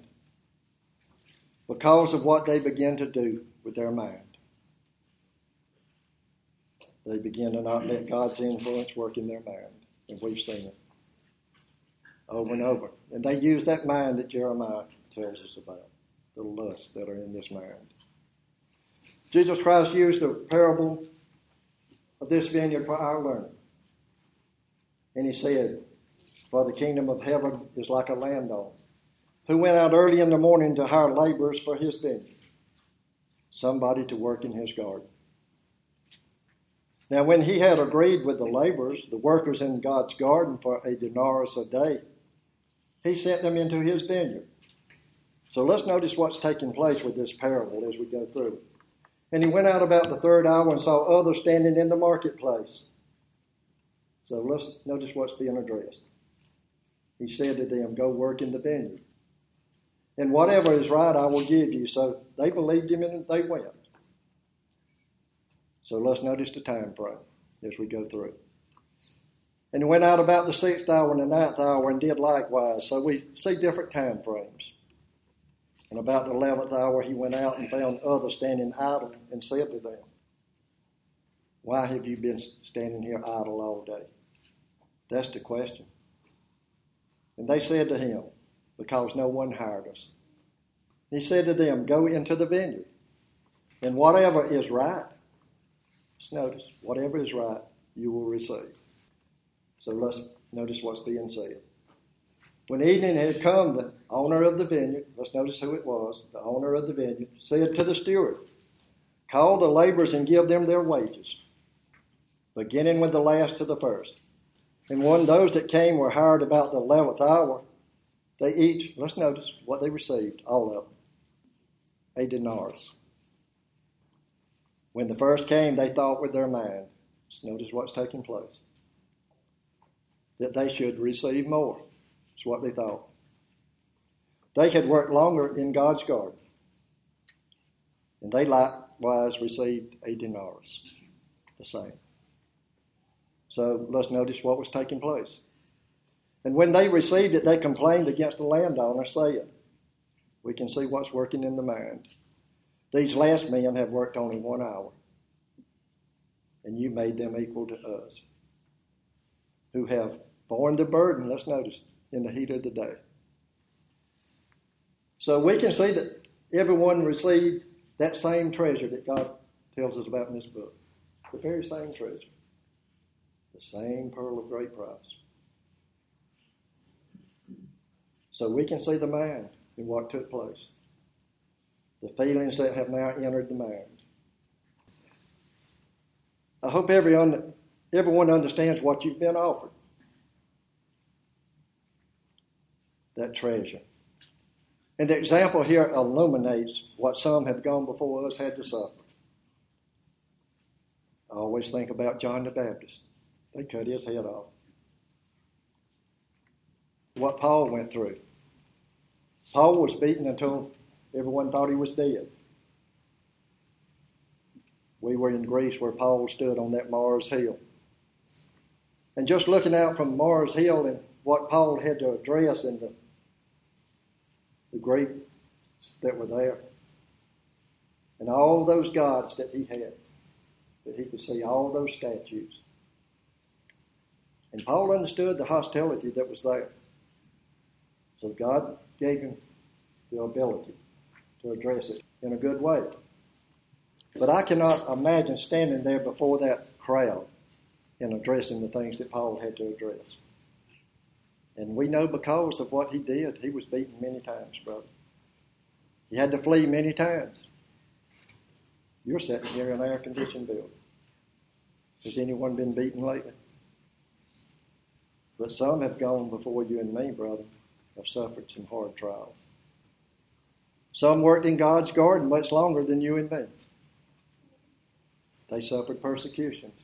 because of what they begin to do with their mind. They begin to not let God's influence work in their mind. And we've seen it over and over. And they use that mind that Jeremiah tells us about, the lusts that are in this mind. Jesus Christ used the parable of this vineyard for our learning. And he said, for the kingdom of heaven is like a landowner who went out early in the morning to hire laborers for his vineyard, somebody to work in his garden. Now when he had agreed with the laborers, the workers in God's garden, for a denarius a day, he sent them into his vineyard. So let's notice what's taking place with this parable as we go through it. And he went out about the third hour and saw others standing in the marketplace. So let's notice what's being addressed. He said to them, go work in the vineyard. And whatever is right I will give you. So they believed him and they went. So let's notice the time frame as we go through. And he went out about the sixth hour and the ninth hour and did likewise. So we see different time frames. And about the eleventh hour he went out and found others standing idle and said to them, why have you been standing here idle all day? That's the question. And they said to him, because no one hired us. He said to them, go into the vineyard, and whatever is right, let's notice, whatever is right, you will receive. So let's notice what's being said. When evening had come, the owner of the vineyard, let's notice who it was, the owner of the vineyard, said to the steward, call the laborers and give them their wages, beginning with the last to the first. And when those that came were hired about the eleventh hour, they each, let's notice what they received, all of them, a denarius. When the first came, they thought with their mind, let's notice what's taking place, that they should receive more. That's what they thought. They had worked longer in God's garden, and they likewise received a denarius, the same. So let's notice what was taking place. And when they received it, they complained against the landowner, saying, we can see what's working in the mind. These last men have worked only one hour, and you made them equal to us, who have borne the burden, let's notice, in the heat of the day. So we can see that everyone received that same treasure that God tells us about in this book. The very same treasure. The same pearl of great price. So we can see the mind in what took place. The feelings that have now entered the mind. I hope everyone, everyone understands what you've been offered. That treasure. And the example here illuminates what some have gone before us had to suffer. I always think about John the Baptist. They cut his head off. What Paul went through. Paul was beaten until everyone thought he was dead. We were in Greece where Paul stood on that Mars Hill. And just looking out from Mars Hill and what Paul had to address in the the Greeks that were there, and all those gods that he had, that he could see all those statues. And Paul understood the hostility that was there. So God gave him the ability to address it in a good way. But I cannot imagine standing there before that crowd and addressing the things that Paul had to address. And we know because of what he did, he was beaten many times, brother. He had to flee many times. You're sitting here in an air-conditioned building. Has anyone been beaten lately? But some have gone before you and me, brother, have suffered some hard trials. Some worked in God's garden much longer than you and me. They suffered persecutions.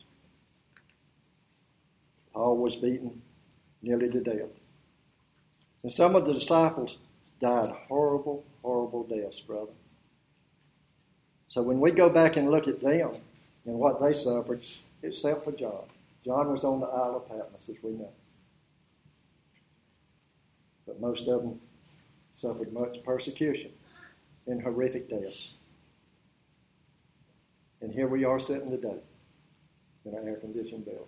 Paul was beaten nearly to death. And some of the disciples died horrible, horrible deaths, brother. So when we go back and look at them and what they suffered, except for John. John was on the Isle of Patmos, as we know. But most of them suffered much persecution and horrific deaths. And here we are sitting today. in an air-conditioned building.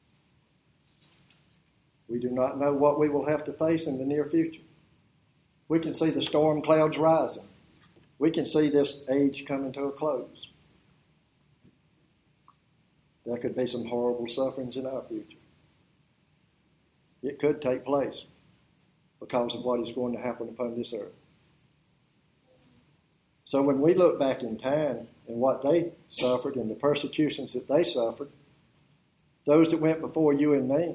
We do not know what we will have to face in the near future. We can see the storm clouds rising. We can see this age coming to a close. There could be some horrible sufferings in our future. It could take place because of what is going to happen upon this earth. So when we look back in time and what they suffered and the persecutions that they suffered, those that went before you and me,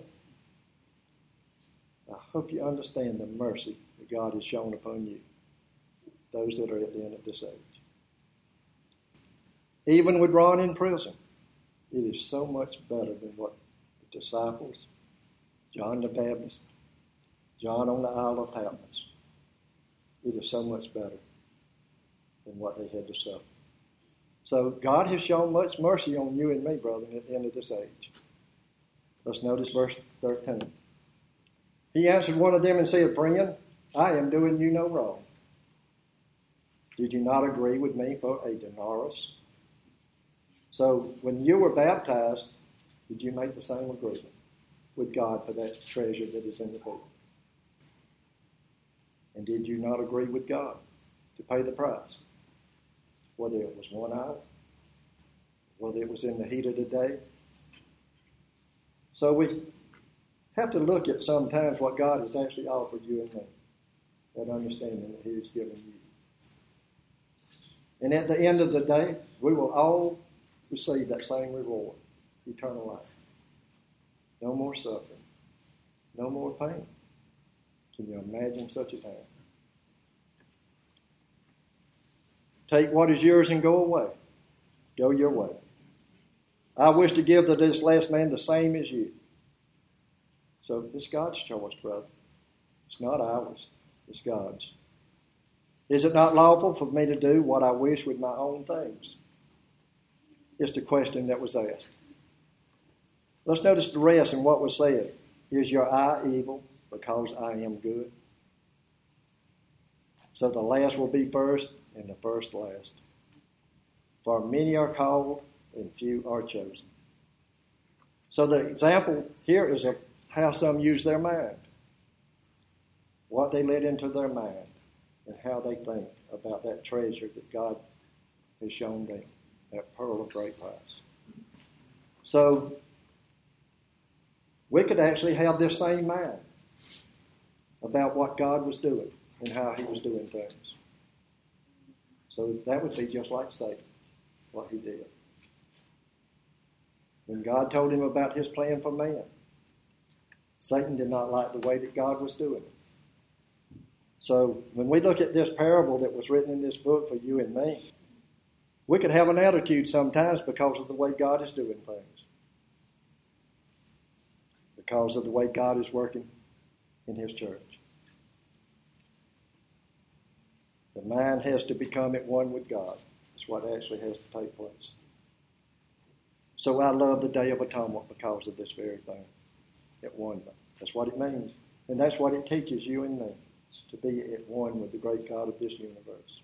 I hope you understand the mercy that God has shown upon you, those that are at the end of this age. Even with Ron in prison, it is so much better than what the disciples, John the Baptist, John on the Isle of Patmos, it is so much better than what they had to suffer. So God has shown much mercy on you and me, brother, at the end of this age. Let's notice verse thirteen. He answered one of them and said, Friend, I am doing you no wrong. Did you not agree with me for a denarius? So when you were baptized, did you make the same agreement with God for that treasure that is in the field? And did you not agree with God to pay the price? Whether it was one hour, whether it was in the heat of the day. So we have to look at sometimes what God has actually offered you and me, that understanding that He has given you. And at the end of the day, we will all receive that same reward, eternal life. No more suffering, no more pain. Can you imagine such a time? Take what is yours and go away. Go your way. I wish to give to this last man the same as you. So it's God's choice, brother. It's not ours. It's God's. Is it not lawful for me to do what I wish with my own things? It's the question that was asked. Let's notice the rest in what was said. Is your eye evil because I am good? So the last will be first and the first last. For many are called and few are chosen. So the example here is of how some use their mind, what they let into their mind, and how they think about that treasure that God has shown them, that pearl of great price. So we could actually have this same mind about what God was doing and how He was doing things. So that would be just like Satan, what he did. When God told him about His plan for man, Satan did not like the way that God was doing it. So when we look at this parable that was written in this book for you and me, we could have an attitude sometimes because of the way God is doing things. Because of the way God is working in His church. The mind has to become at one with God. That's what actually has to take place. So I love the Day of Atonement because of this very thing. At one. That's what it means. And that's what it teaches you and me. To be at one with the great God of this universe.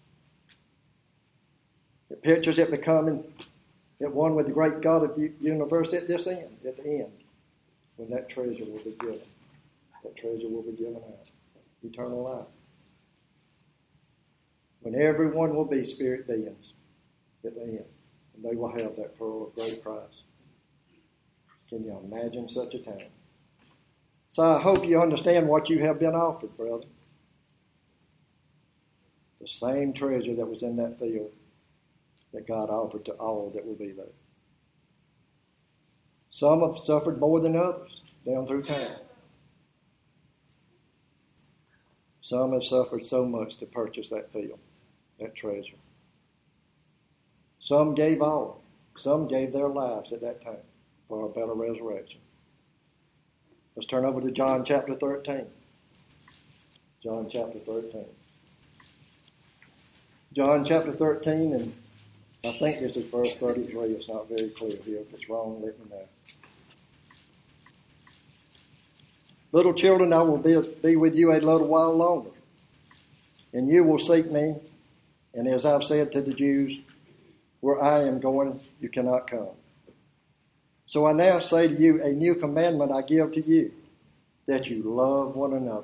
It pictures it becoming at one with the great God of the universe at this end, at the end, when that treasure will be given. That treasure will be given out. Eternal life. When everyone will be spirit beings at the end, and they will have that pearl of great price. Can you imagine such a time? So I hope you understand what you have been offered, brother. The same treasure that was in that field that God offered to all that will be there. Some have suffered more than others down through time. Some have suffered so much to purchase that field, that treasure. Some gave all. Some gave their lives at that time for a better resurrection. Let's turn over to John chapter thirteen. John chapter thirteen. John chapter thirteen, and I think this is verse thirty-three. It's not very clear here. If it's wrong, let me know. Little children, I will be, be with you a little while longer, and you will seek me. And as I've said to the Jews, where I am going, you cannot come. So I now say to you, a new commandment I give to you, that you love one another.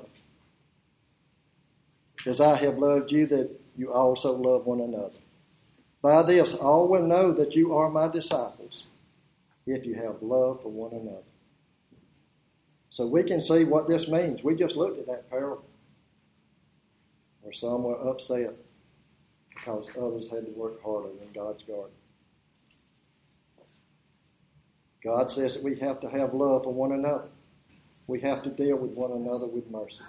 As I have loved you, that you also love one another. By this all will know that you are my disciples, if you have love for one another. So we can see what this means. We just looked at that parable where some were upset because others had to work harder in God's garden. God says that we have to have love for one another. We have to deal with one another with mercy.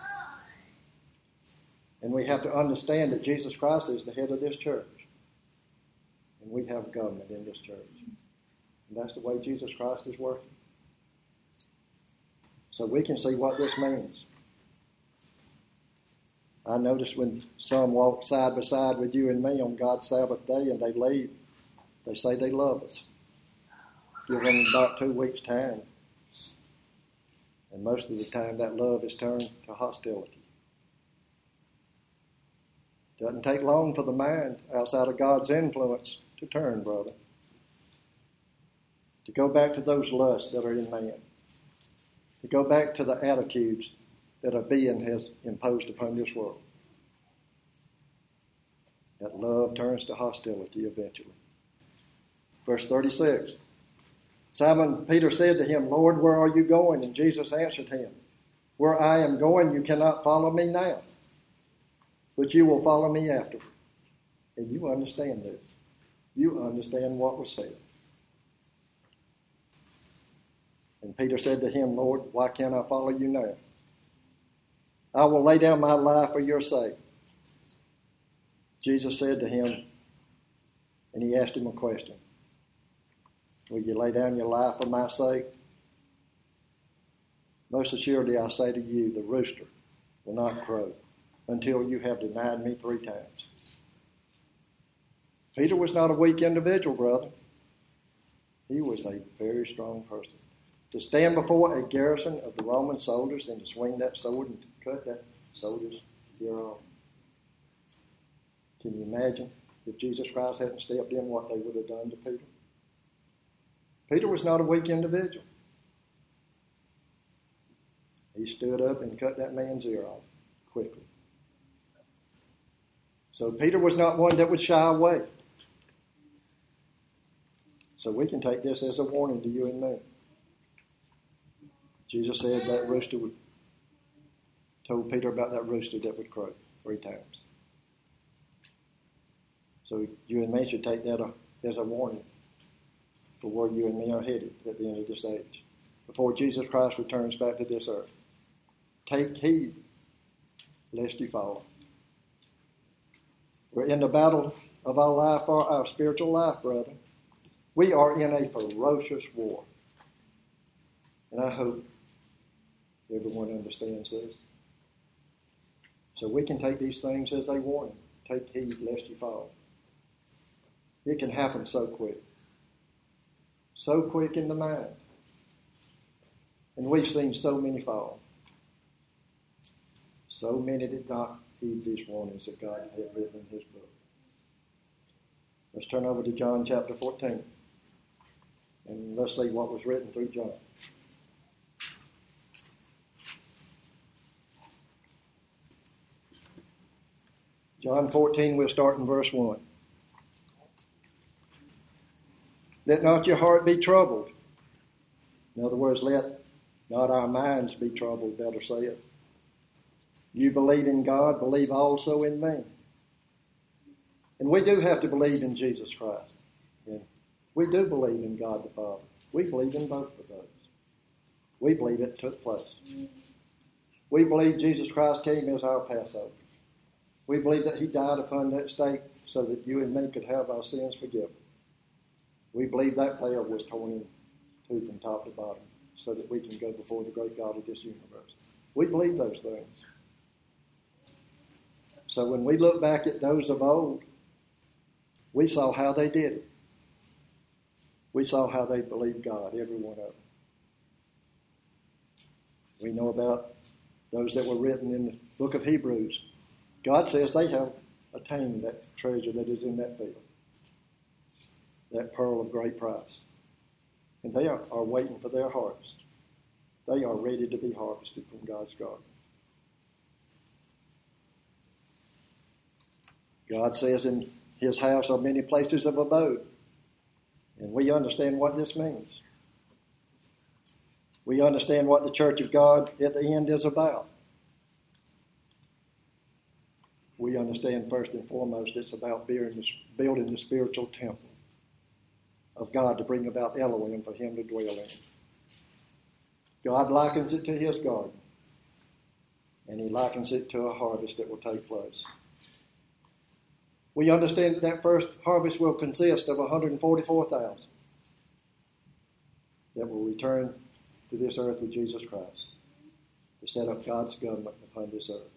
And we have to understand that Jesus Christ is the head of this church. And we have government in this church. And that's the way Jesus Christ is working. So we can see what this means. I notice when some walk side by side with you and me on God's Sabbath day and they leave, they say they love us. Give them about two weeks' time. And most of the time that love is turned to hostility. Doesn't take long for the mind outside of God's influence to turn, brother. To go back to those lusts that are in man. To go back to the attitudes that a being has imposed upon this world. That love turns to hostility eventually. Verse thirty-six. Simon Peter said to him, Lord, where are you going? And Jesus answered him, where I am going, you cannot follow me now, but you will follow me afterward. And you understand this. You understand what was said. And Peter said to him, Lord, why can't I follow you now? I will lay down my life for your sake. Jesus said to him, and he asked him a question. Will you lay down your life for my sake? Most assuredly I say to you, the rooster will not crow until you have denied me three times. Peter was not a weak individual, brother. He was a very strong person. To stand before a garrison of the Roman soldiers and to swing that sword and to cut that soldier's ear off. Can you imagine if Jesus Christ hadn't stepped in what they would have done to Peter? Peter was not a weak individual. He stood up and cut that man's ear off quickly. So Peter was not one that would shy away. So we can take this as a warning to you and me. Jesus said that rooster would, told Peter about that rooster that would crow three times. So you and me should take that as a warning for where you and me are headed at the end of this age, before Jesus Christ returns back to this earth. Take heed, lest you fall. We're in the battle of our life, for our spiritual life, brother. We are in a ferocious war. And I hope everyone understands this. So we can take these things as a warning. Take heed lest you fall. It can happen so quick. So quick in the mind. And we've seen so many fall. So many did not heed these warnings that God had written in his book. Let's turn over to John chapter fourteen. And let's see what was written through John. John fourteen, we'll start in verse one. Let not your heart be troubled. In other words, let not our minds be troubled, better say it. You believe in God, believe also in me. And we do have to believe in Jesus Christ. And we do believe in God the Father. We believe in both of those. We believe it took place. We believe Jesus Christ came as our Passover. We believe that he died upon that stake so that you and me could have our sins forgiven. We believe that veil was torn in two from top to bottom so that we can go before the great God of this universe. We believe those things. So when we look back at those of old, we saw how they did it. We saw how they believed God, every one of them. We know about those that were written in the book of Hebrews. God says they have attained that treasure that is in that field, that pearl of great price. And they are, are waiting for their harvest. They are ready to be harvested from God's garden. God says in his house are many places of abode. And we understand what this means. We understand what the church of God at the end is about. We understand first and foremost it's about building the spiritual temple of God to bring about Elohim for him to dwell in. God likens it to his garden, and he likens it to a harvest that will take place. We understand that that first harvest will consist of one hundred forty-four thousand that will return to this earth with Jesus Christ to set up God's government upon this earth.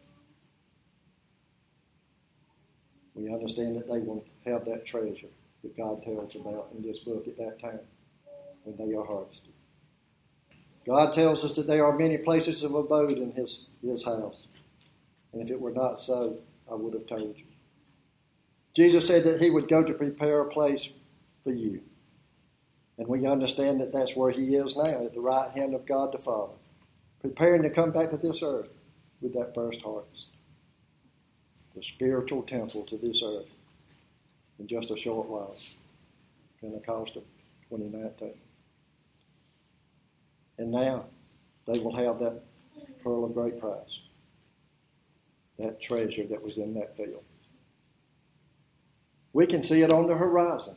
We understand that they will have that treasure that God tells about in this book at that time when they are harvested. God tells us that there are many places of abode in his, his house. And if it were not so, I would have told you. Jesus said that he would go to prepare a place for you. And we understand that that's where he is now, at the right hand of God the Father, preparing to come back to this earth with that first harvest. The spiritual temple to this earth in just a short while. Pentecost of twenty nineteen. And now they will have that pearl of great price, that treasure that was in that field. We can see it on the horizon.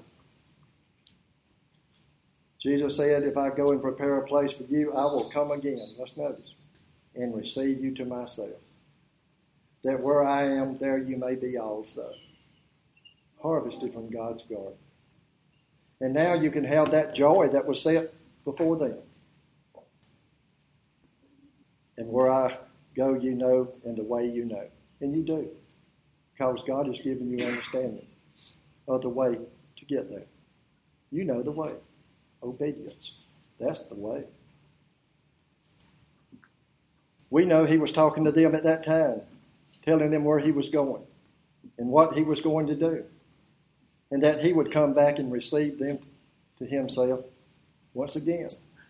Jesus said, if I go and prepare a place for you, I will come again, let's notice, and receive you to myself, that where I am, there you may be also. Harvested from God's garden. And now you can have that joy that was set before them. And where I go, you know, and the way you know. And you do. Because God has given you understanding of the way to get there. You know the way. Obedience. That's the way. We know he was talking to them at that time, telling them where he was going and what he was going to do. And that he would come back and receive them to himself once again.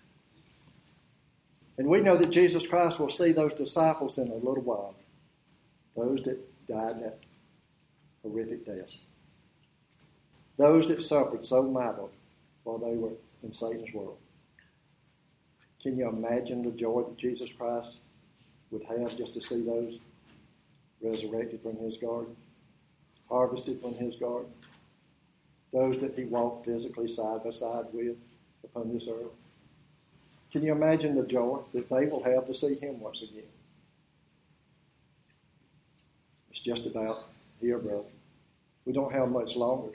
And we know that Jesus Christ will see those disciples in a little while. Those that died that horrific death. Those that suffered so mightily while they were in Satan's world. Can you imagine the joy that Jesus Christ would have just to see those resurrected from his garden, harvested from his garden, those that he walked physically side by side with upon this earth? Can you imagine the joy that they will have to see him once again? It's just about here, brother. We don't have much longer.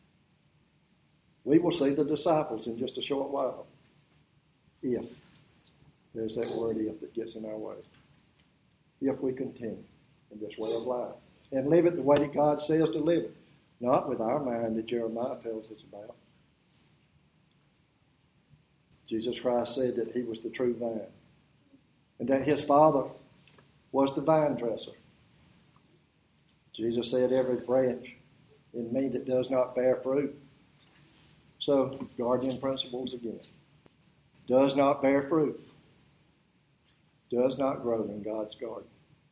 We will see the disciples in just a short while. If there's that word if that gets in our way. If we continue in this way of life and live it the way that God says to live it. Not with our mind that Jeremiah tells us about. Jesus Christ said that he was the true vine and that his Father was the vine dresser. Jesus said every branch in me that does not bear fruit. So, guardian principles again. Does not bear fruit. Does not grow in God's garden.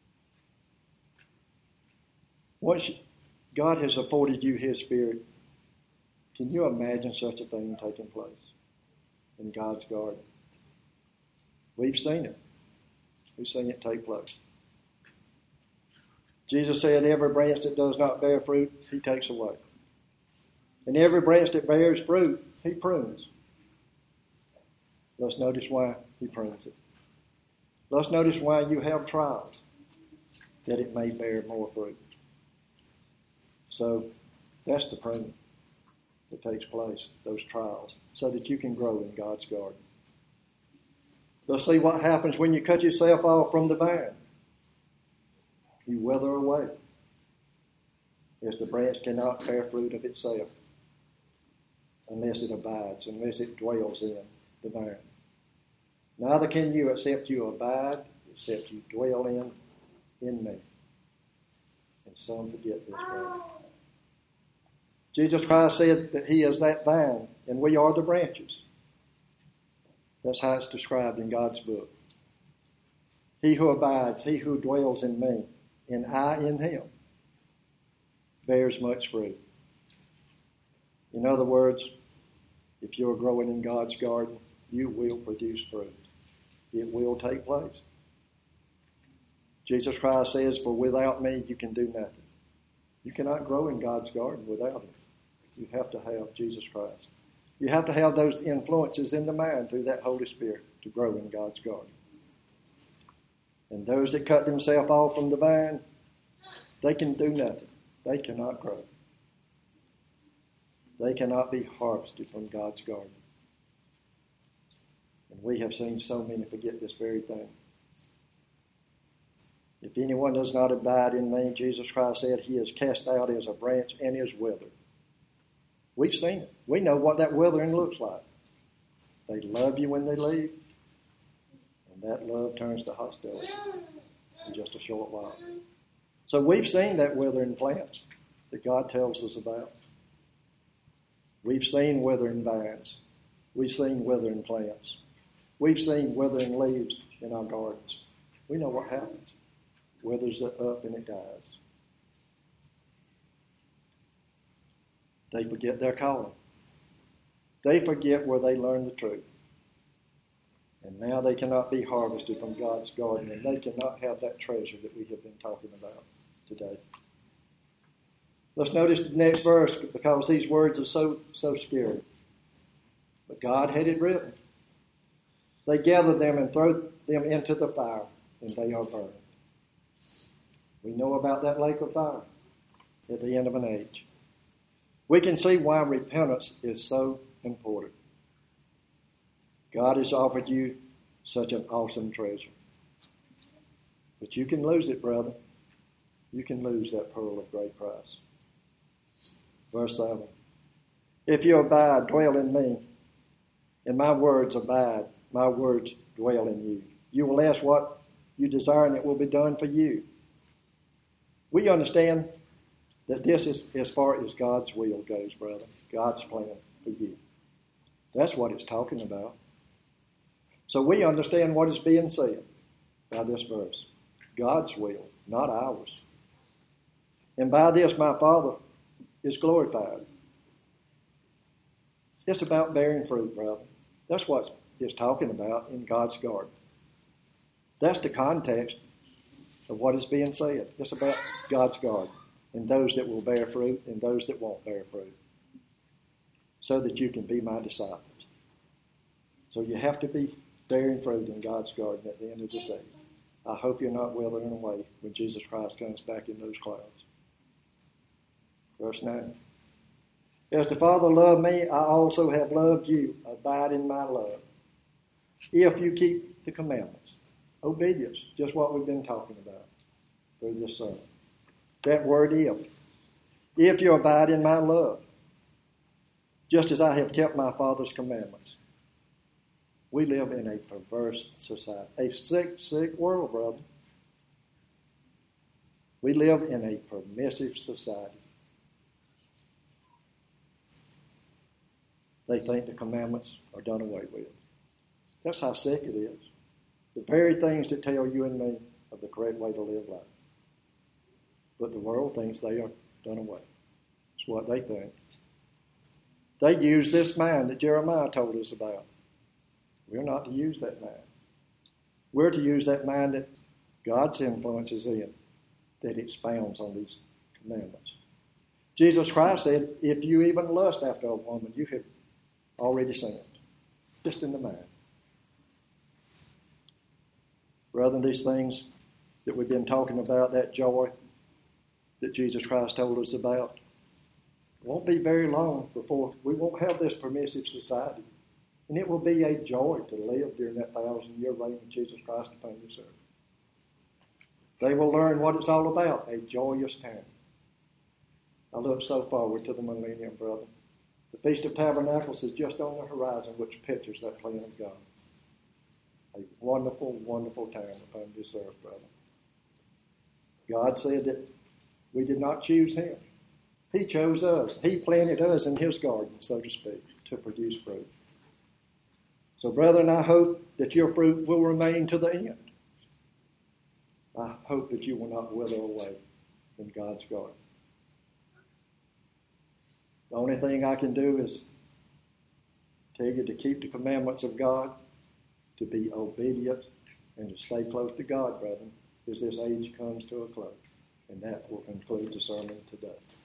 Once God has afforded you his Spirit, can you imagine such a thing taking place in God's garden? We've seen it. We've seen it take place. Jesus said every branch that does not bear fruit, he takes away. And every branch that bears fruit, he prunes. Let's notice why he prunes it. Let's notice why you have trials, that it may bear more fruit. So that's the pruning that takes place, those trials, so that you can grow in God's garden. Let's see what happens when you cut yourself off from the vine. You wither away, as the branch cannot bear fruit of itself unless it abides, unless it dwells in the vine. Neither can you except you abide, except you dwell in, in me. And some forget this branch. Jesus Christ said that he is that vine, and we are the branches. That's how it's described in God's book. He who abides, he who dwells in me, and I in him, bears much fruit. In other words, if you're growing in God's garden, you will produce fruit. It will take place. Jesus Christ says, for without me you can do nothing. You cannot grow in God's garden without him. You have to have Jesus Christ. You have to have those influences in the mind through that Holy Spirit to grow in God's garden. And those that cut themselves off from the vine, they can do nothing. They cannot grow. They cannot be harvested from God's garden. And we have seen so many forget this very thing. If anyone does not abide in me, Jesus Christ said, he is cast out as a branch and is withered. We've seen it. We know what that withering looks like. They love you when they leave, and that love turns to hostility in just a short while. So we've seen that withering plants that God tells us about. We've seen withering vines. We've seen withering plants. We've seen withering leaves in our gardens. We know what happens. Withers it up and it dies. They forget their calling. They forget where they learned the truth. And now they cannot be harvested from God's garden, and they cannot have that treasure that we have been talking about today. Let's notice the next verse, because these words are so, so scary. But God had it written. They gather them and throw them into the fire, and they are burned. We know about that lake of fire at the end of an age. We can see why repentance is so important. God has offered you such an awesome treasure. But you can lose it, brother. You can lose that pearl of great price. Verse seven. If you abide, dwell in me, and my words abide, my words dwell in you. You will ask what you desire, and it will be done for you. We understand that this is as far as God's will goes, brother. God's plan for you. That's what it's talking about. So we understand what is being said by this verse. God's will, not ours. And by this my Father is glorified. It's about bearing fruit, brother. That's what it's talking about in God's garden. That's the context of what is being said. It's about God's garden and those that will bear fruit and those that won't bear fruit, so that you can be my disciples. So you have to be bearing fruit in God's garden at the end of this age. I hope you're not withering away when Jesus Christ comes back in those clouds. Verse nine. As the Father loved me, I also have loved you. Abide in my love. If you keep the commandments. Obedience, just what we've been talking about through this sermon. That word if. If you abide in my love, just as I have kept my Father's commandments. We live in a perverse society, a sick, sick world, brother. We live in a permissive society. They think the commandments are done away with. That's how sick it is. The very things that tell you and me of the correct way to live life. But the world thinks they are done away. It's what they think. They use this mind that Jeremiah told us about. We're not to use that mind. We're to use that mind that God's influence is in, that expounds on these commandments. Jesus Christ said, if you even lust after a woman, you have already sinned. Just in the mind. Rather than these things that we've been talking about, that joy that Jesus Christ told us about, it won't be very long before we won't have this permissive society. And it will be a joy to live during that thousand-year reign of Jesus Christ upon this earth. They will learn what it's all about, a joyous time. I look so forward to the millennium, brother. The Feast of Tabernacles is just on the horizon, which pictures that plan of God. A wonderful, wonderful time upon this earth, brother. God said that we did not choose him. He chose us. He planted us in his garden, so to speak, to produce fruit. So, brethren, I hope that your fruit will remain to the end. I hope that you will not wither away in God's garden. The only thing I can do is tell you to keep the commandments of God, to be obedient, and to stay close to God, brethren, as this age comes to a close. And that will conclude the sermon today.